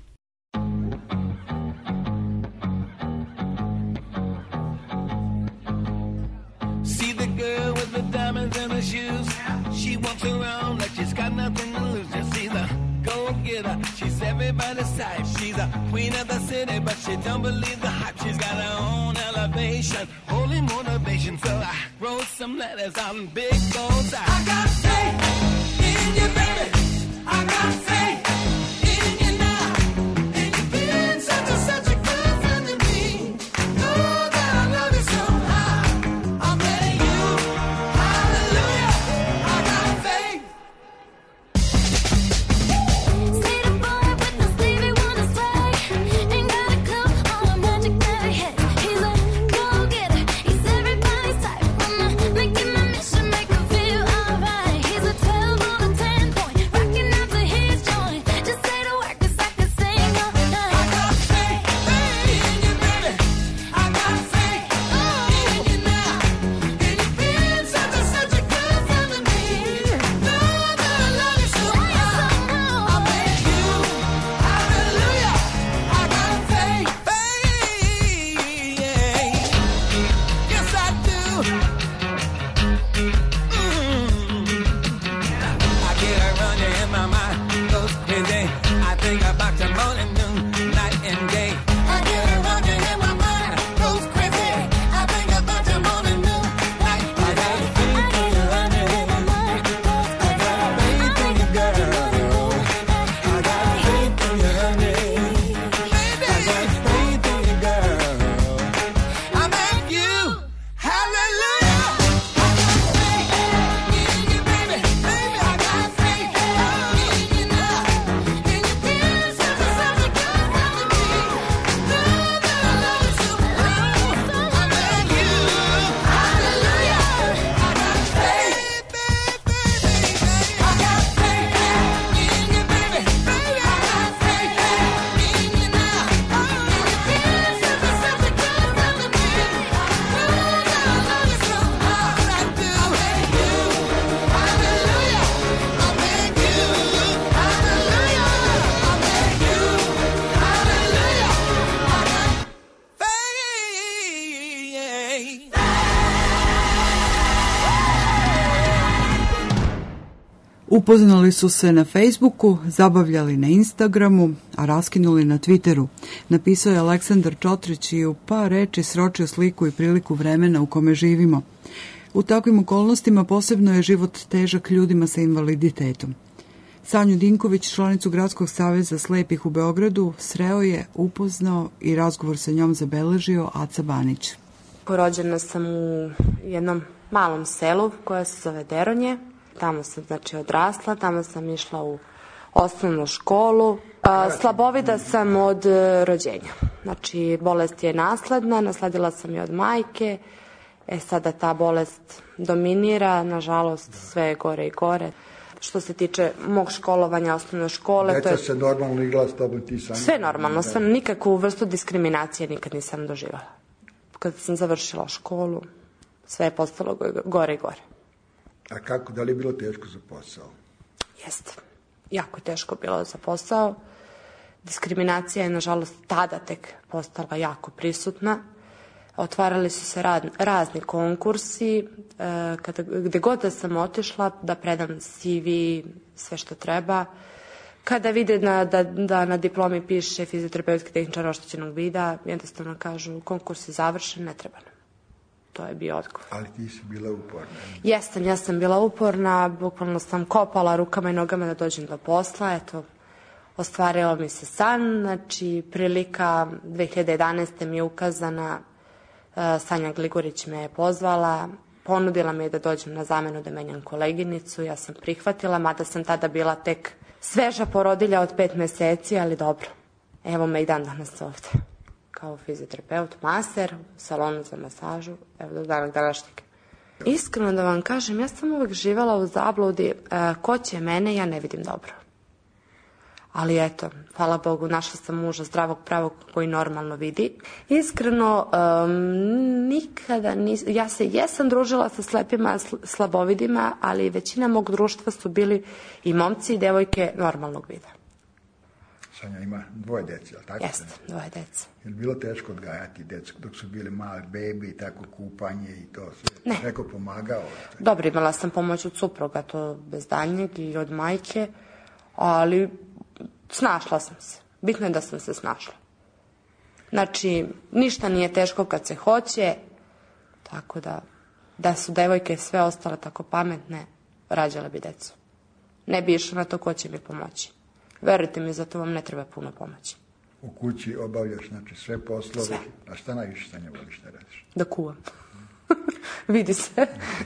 [SPEAKER 12] See the girl with the diamonds in her shoes. She walks around like she's got nothing to lose. Just see the go-getter. She's everybody's type. She's a queen of the city, but she don't believe the hype. She's got her own elevation, holy motivation. So I wrote some letters on big goals. I got faith in you, baby. I got faith in you now. And you've been such a good friend to me. Know that I love you so.
[SPEAKER 23] He's a 12
[SPEAKER 12] my mind goes crazy. I think about you morning, noon, night and day. I get around you and my mind goes crazy. I think about you morning, noon, night and day. I got faith in you, honey. I got faith in you, girl. I got faith in you, honey. I got faith in you, girl. I'm at you. Hallelujah. I got faith in you, baby. Baby, I got faith in you now. Can you feel something, something good from me? Love, love, love is so loud. I'm at you. Hallelujah. I got faith, baby. I got faith in you, baby. Baby, I got faith in you now. Can you feel something, something good from me? Love, love, love is so loud. I do. I'm at you. Hallelujah. I'm at you. Hallelujah. I'm at you. Hallelujah. I got faith.
[SPEAKER 3] Upoznali su se na Facebooku, zabavljali na Instagramu, a raskinuli na Twitteru. Napisao je Aleksandar Čotrić i u par reči sročio sliku i priliku vremena u kome živimo. U takvim okolnostima posebno je život težak ljudima sa invaliditetom. Sanju Dinković, članicu Gradskog saveza slepih u Beogradu, sreo je, upoznao i razgovor sa njom zabeležio Aca Banić.
[SPEAKER 17] Rođena sam u jednom malom selu koje se zove Deronje. Tamo sam odrasla, tamo sam išla u osnovnu školu. Slabovida sam od rođenja. Znači, bolest je nasledna, nasledila sam je od majke. Sada ta bolest dominira, nažalost, sve je gore i gore. Što se tiče mog školovanja, osnovne škole...
[SPEAKER 18] Deca se normalno igla s tobom, ti sam...
[SPEAKER 17] Sve normalno, sam nikakvu vrstu diskriminacije nikad nisam doživala. Kada sam završila školu, sve je postalo gore i gore.
[SPEAKER 18] A kako, da li je bilo teško za posao?
[SPEAKER 17] Jeste. Jako je teško bilo za posao. Diskriminacija je, nažalost, tada tek postala jako prisutna. Otvarali su se razni konkursi. Gde god da sam otišla, da predam CV, sve što treba. Kada vide da na diplomi piše fizioterapeutski tehničar oštećenog vida, jednostavno kažu konkurs je završen, ne treba nam. To je bio odgovor.
[SPEAKER 18] Ali ti si bila uporna.
[SPEAKER 17] Jesam, ja sam bila uporna, bukvalno sam kopala rukama i nogama da dođem do posla, eto, ostvarilo mi se san, znači prilika 2011. mi je ukazana, Sanja Gligorić me je pozvala, ponudila mi je da dođem na zamenu da menjam koleginicu, ja sam prihvatila, mada sam tada bila tek sveža porodilja od 5 meseci, ali dobro, evo me i dan danas ovde. Kao fizioterapeut, maser, u salonu za masažu, evo do dana današnjeg. Iskreno da vam kažem, ja sam uvek živela u zabludi, ko će mene, ja ne vidim dobro. Ali eto, hvala Bogu, našla sam muža zdravog, pravog, koji normalno vidi. Iskreno, nikada nisam, ja se jesam družila sa slepima, slabovidima, ali većina mog društva su bili i momci i devojke normalnog vida.
[SPEAKER 18] Sanja ima 2 dece, ali tako?
[SPEAKER 17] Jeste, 2 dece.
[SPEAKER 18] Je li bilo teško odgajati decu dok su bili mali bebi i tako kupanje i to sve?
[SPEAKER 17] Ne.
[SPEAKER 18] Neko pomagao?
[SPEAKER 17] Dobro, imala sam pomoć od supruga, to bez daljnjeg i od majke, ali snašla sam se. Bitno je da sam se snašla. Znači, ništa nije teško kad se hoće, tako da su devojke sve ostale tako pametne, rađale bi decu. Ne bi išla na to ko će mi pomoći. Verujte mi, zato vam ne treba puno pomoći.
[SPEAKER 18] U kući obavljaš, znači, sve poslove.
[SPEAKER 17] Sve.
[SPEAKER 18] A šta najviše, Sanja, voliš da radiš?
[SPEAKER 17] Da kuvam. Vidi se.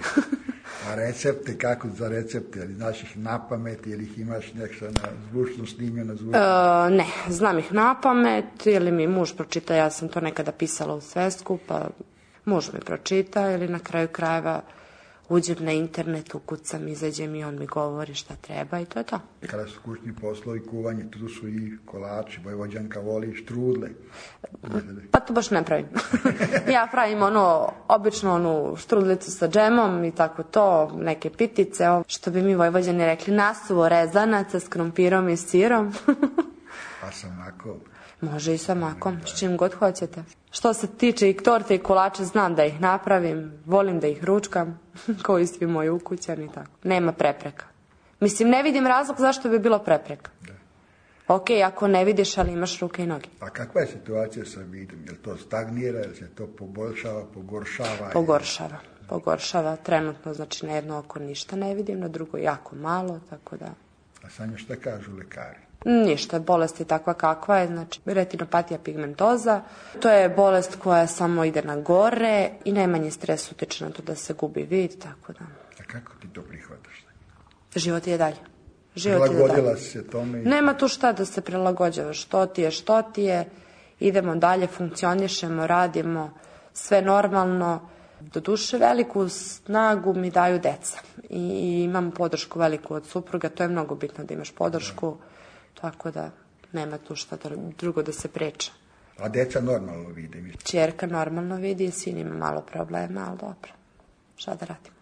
[SPEAKER 18] A recepte, kako za recepte? Ali znaš ih na pamet ili ih imaš nešto na zvučno snimljeno?
[SPEAKER 17] Ne, znam ih na pamet ili mi muž pročita, ja sam to nekada pisala u svesku, pa muž mi pročita ili na kraju krajeva uđem na internet, ukucam, izađem i on mi govori šta treba i to je to.
[SPEAKER 18] Kada su kućni poslovi, kuvanje, tu su i kolači, Vojvođanka voli štrudle.
[SPEAKER 17] Pa to baš ne pravim. Ja pravim obično onu štrudlicu sa džemom i tako to, neke pitice, što bi mi Vojvođani rekli, nasuvo rezanaca s krompirom i sirom.
[SPEAKER 18] Pa sa makom.
[SPEAKER 17] Može i sa makom, s čim god hoćete. Što se tiče i torte i kolača, znam da ih napravim, volim da ih ručkam, kao i svi moji ukućani, tako. Nema prepreka. Mislim, ne vidim razlog zašto bi bilo prepreka. Ok, ako ne vidiš, ali imaš ruke i noge.
[SPEAKER 18] A kakva je situacija sa vidom? Je li to stagnira, je li se to poboljšava, pogoršava?
[SPEAKER 17] Pogoršava. Trenutno, znači, na jedno oko ništa ne vidim, na drugo jako malo, tako da...
[SPEAKER 18] A Sanja, šta kažu lekari?
[SPEAKER 17] Ništa, bolest je takva kakva je, znači retinopatija pigmentoza. To je bolest koja samo ide na gore i najmanji stres utiče na to da se gubi vid, tako da...
[SPEAKER 18] A kako ti to prihvataš?
[SPEAKER 17] Život je dalje.
[SPEAKER 18] Prilagodila si se tome?
[SPEAKER 17] Nema tu šta da se prilagođavaš, što ti je, idemo dalje, funkcionišemo, radimo, sve normalno. Doduše veliku snagu mi daju deca i imam podršku veliku od supruga, to je mnogo bitno da imaš podršku, tako da nema tu šta drugo da se priča.
[SPEAKER 18] A deca normalno vide?
[SPEAKER 17] Čerka normalno vidi, sin ima malo problema, ali dobro, šta da radimo.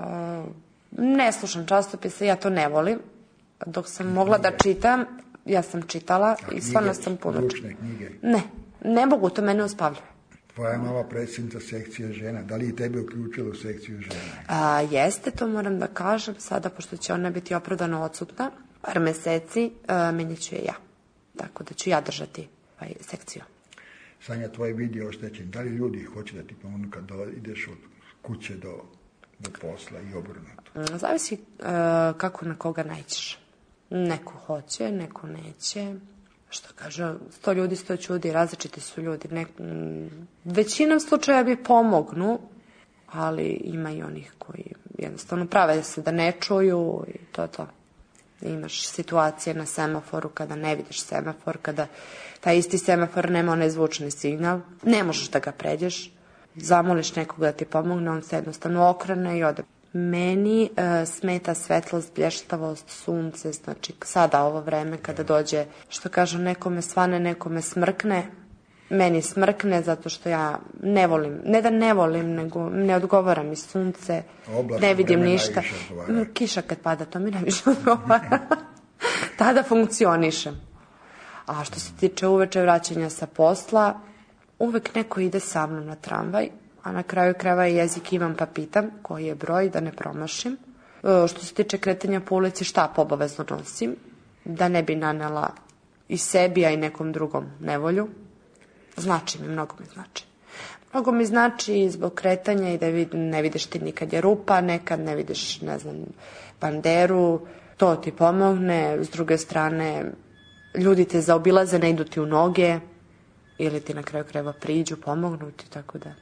[SPEAKER 17] Ne slušam časopise, ja to ne volim. Dok sam mogla da čitam, ja sam čitala i stvarno sam puno
[SPEAKER 18] ručne knjige?
[SPEAKER 17] Ne mogu, to mene uspavljuje.
[SPEAKER 18] Tvoja mama predsjednica sekcije žena, da li i tebe uključila u sekciju žena?
[SPEAKER 17] Jeste, to moram da kažem, sada pošto će ona biti opravdano odsutna, par meseci, menjat ću je ja. Tako da ću ja držati sekciju.
[SPEAKER 18] Sanja, tvoj vid je oštećen. Da li ljudi hoće da ti pomognu kad ideš od kuće do posla i obrnuto?
[SPEAKER 17] Zavisi kako na koga naiđeš. Neko hoće, neko neće. Što kaže, 100 ljudi, 100 čudi, različiti su ljudi. Većinom slučaja bi pomognu, ali ima i onih koji jednostavno prave se da ne čuju i to. Imaš situacije na semaforu kada ne vidiš semafor, kada taj isti semafor nema onaj zvučni signal, ne možeš da ga pređeš, zamoliš nekog da ti pomogne, on se jednostavno okrene i ode. Meni smeta svetlost, blještavost, sunce, znači sada ovo vreme kada dođe, što kažu, nekome svane, nekome smrkne, meni smrkne zato što ja ne volim, ne da ne volim, nego ne odgovara mi sunce, ne vidim ništa. Kiša kad pada, to mi najviše odgovara. Tada funkcionišem. A što se tiče uveče vraćanja sa posla, uvek neko ide sa mnom na tramvaj, a na kraju krajeva jezik imam pa pitam koji je broj da ne promašim. Što se tiče kretanja po ulici, štap obavezno nosim, da ne bi nanela i sebi, a i nekom drugom nevolju. Znači mi, mnogo mi znači. Mnogo mi znači zbog kretanja i da ne vidiš ti nikad je rupa, nekad ne vidiš, ne znam, banderu, to ti pomogne. S druge strane, ljudi te zaobilaze, ne idu ti u noge ili ti na kraju krajeva priđu, pomognu ti, tako da.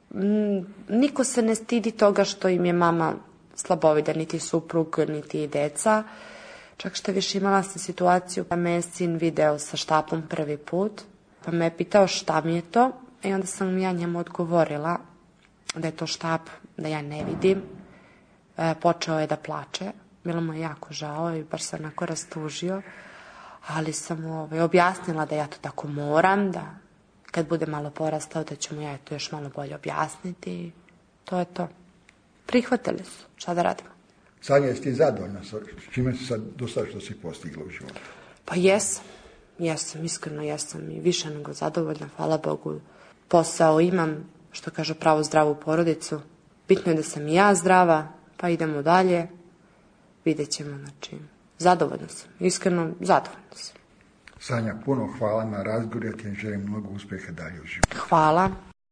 [SPEAKER 17] Niko se ne stidi toga što im je mama slabovida, niti suprug, niti deca. Čak što više imala sam situaciju da me je sin video sa štapom prvi put, pa me je pitao šta mi je to i onda sam ja njemu odgovorila da je to štap, da ja ne vidim. Počeo je da plače, bilo mu je jako žao i baš se onako rastužio, ali sam mu objasnila da ja to tako moram, da kad bude malo porastao da ću mu ja to još malo bolje objasniti i to je to. Prihvatili su, šta da radimo.
[SPEAKER 18] Sanja, jesi ti zadovoljna s čime si sad do sada što si postigla u životu?
[SPEAKER 17] Pa jesam, iskreno jesam i više nego zadovoljna, hvala Bogu. Posao imam, što kaže, pravu zdravu porodicu. Bitno je da sam i ja zdrava, pa idemo dalje. Vidjet ćemo, znači, zadovoljna sam, iskreno zadovoljna sam.
[SPEAKER 18] Sanja, puno hvala na razgovoru, ja ti želim mnogo uspjeha dalje u životu.
[SPEAKER 17] Hvala.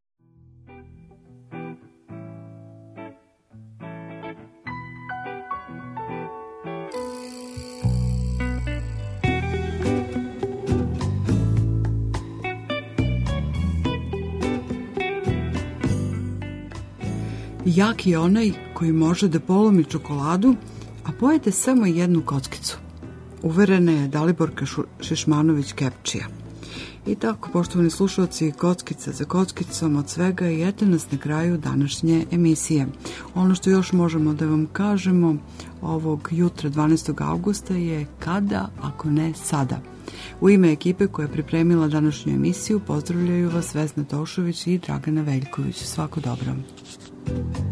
[SPEAKER 3] Jak je onaj koji može da polomi čokoladu, a pojede samo jednu kockicu. Uverena je Daliborka Šišmanović-Kepčija. I tako, poštovani slušalci, kockica za kockicom od svega i eto nas na kraju današnje emisije. Ono što još možemo da vam kažemo ovog jutra 12. augusta je kada, ako ne sada. U ime ekipe koja je pripremila današnju emisiju pozdravljaju vas Vesna Tošović i Dragana Veljković. Svako dobro.